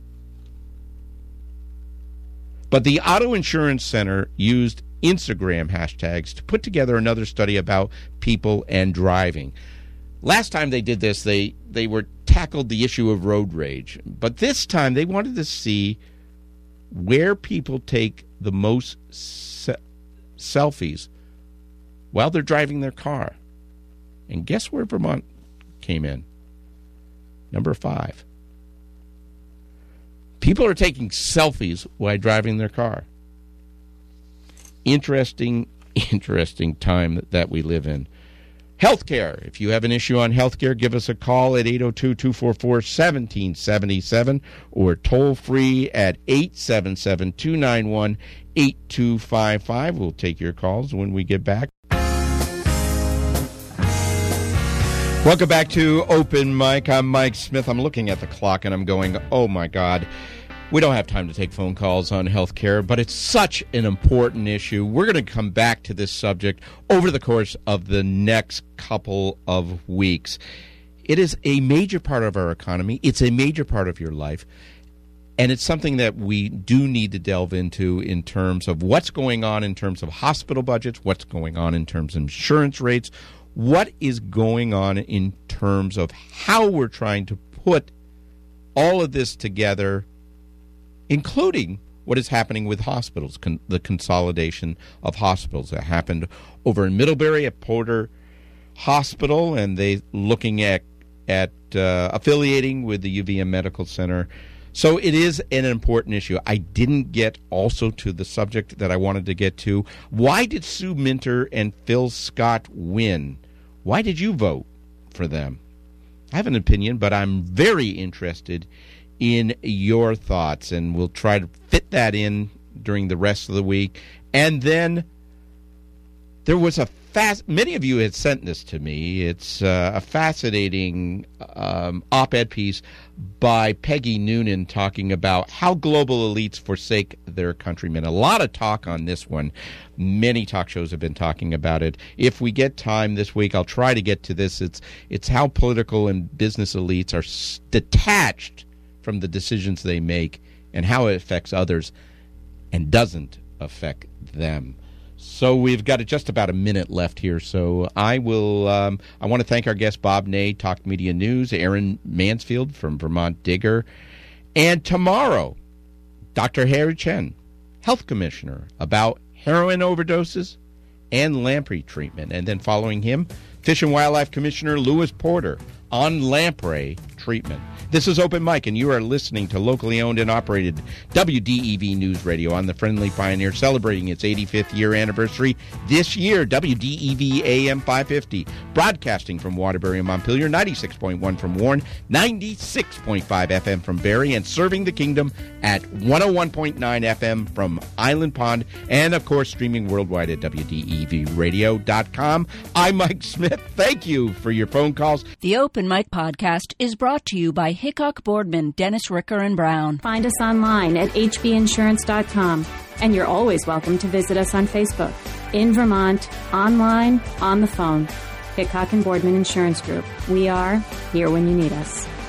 But the Auto Insurance Center used Instagram hashtags to put together another study about people and driving. Last time they did this, they tackled the issue of road rage. But this time they wanted to see where people take the most selfies while they're driving their car. And guess where Vermont came in? Number 5. People are taking selfies while driving their car. Interesting time that we live in. Healthcare. If you have an issue on healthcare, give us a call at 802-244-1777 or toll free at 877-291-8255. We'll take your calls when we get back. Welcome back to Open Mic. I'm Mike Smith. I'm looking at the clock and I'm going, oh my God, we don't have time to take phone calls on health care, but it's such an important issue. We're going to come back to this subject over the course of the next couple of weeks. It is a major part of our economy. It's a major part of your life. And it's something that we do need to delve into in terms of what's going on in terms of hospital budgets, what's going on in terms of insurance rates, what is going on in terms of how we're trying to put all of this together, including what is happening with hospitals, the consolidation of hospitals that happened over in Middlebury at Porter Hospital, and they looking at affiliating with the UVM Medical Center. So it is an important issue. I didn't get also to the subject that I wanted to get to. Why did Sue Minter and Phil Scott win? Why did you vote for them? I have an opinion, but I'm very interested in your thoughts, and we'll try to fit that in during the rest of the week. And then there was many of you had sent this to me. It's a fascinating op-ed piece by Peggy Noonan talking about how global elites forsake their countrymen. A lot of talk on this one. Many talk shows have been talking about it. If we get time this week, I'll try to get to this. It's how political and business elites are detached from the decisions they make and how it affects others and doesn't affect them. So we've got just about a minute left here. So I will. I want to thank our guest Bob Ney, Talk Media News, Aaron Mansfield from Vermont Digger, and tomorrow, Dr. Harry Chen, Health Commissioner, about heroin overdoses and lamprey treatment. And then following him, Fish and Wildlife Commissioner Lewis Porter on lamprey treatment. This is Open Mic, and you are listening to locally owned and operated WDEV News Radio on the Friendly Pioneer, celebrating its 85th year anniversary this year. WDEV AM 550, broadcasting from Waterbury and Montpelier, 96.1 from Warren, 96.5 FM from Barrie, and serving the kingdom at 101.9 FM from Island Pond, and, of course, streaming worldwide at WDEVradio.com. I'm Mike Smith. Thank you for your phone calls. The Open Mic podcast is brought to you by Hickok Boardman, Dennis Ricker and Brown. Find us online at hbinsurance.com. And you're always welcome to visit us on Facebook, in Vermont, online, on the phone. Hickok and Boardman Insurance Group. We are here when you need us.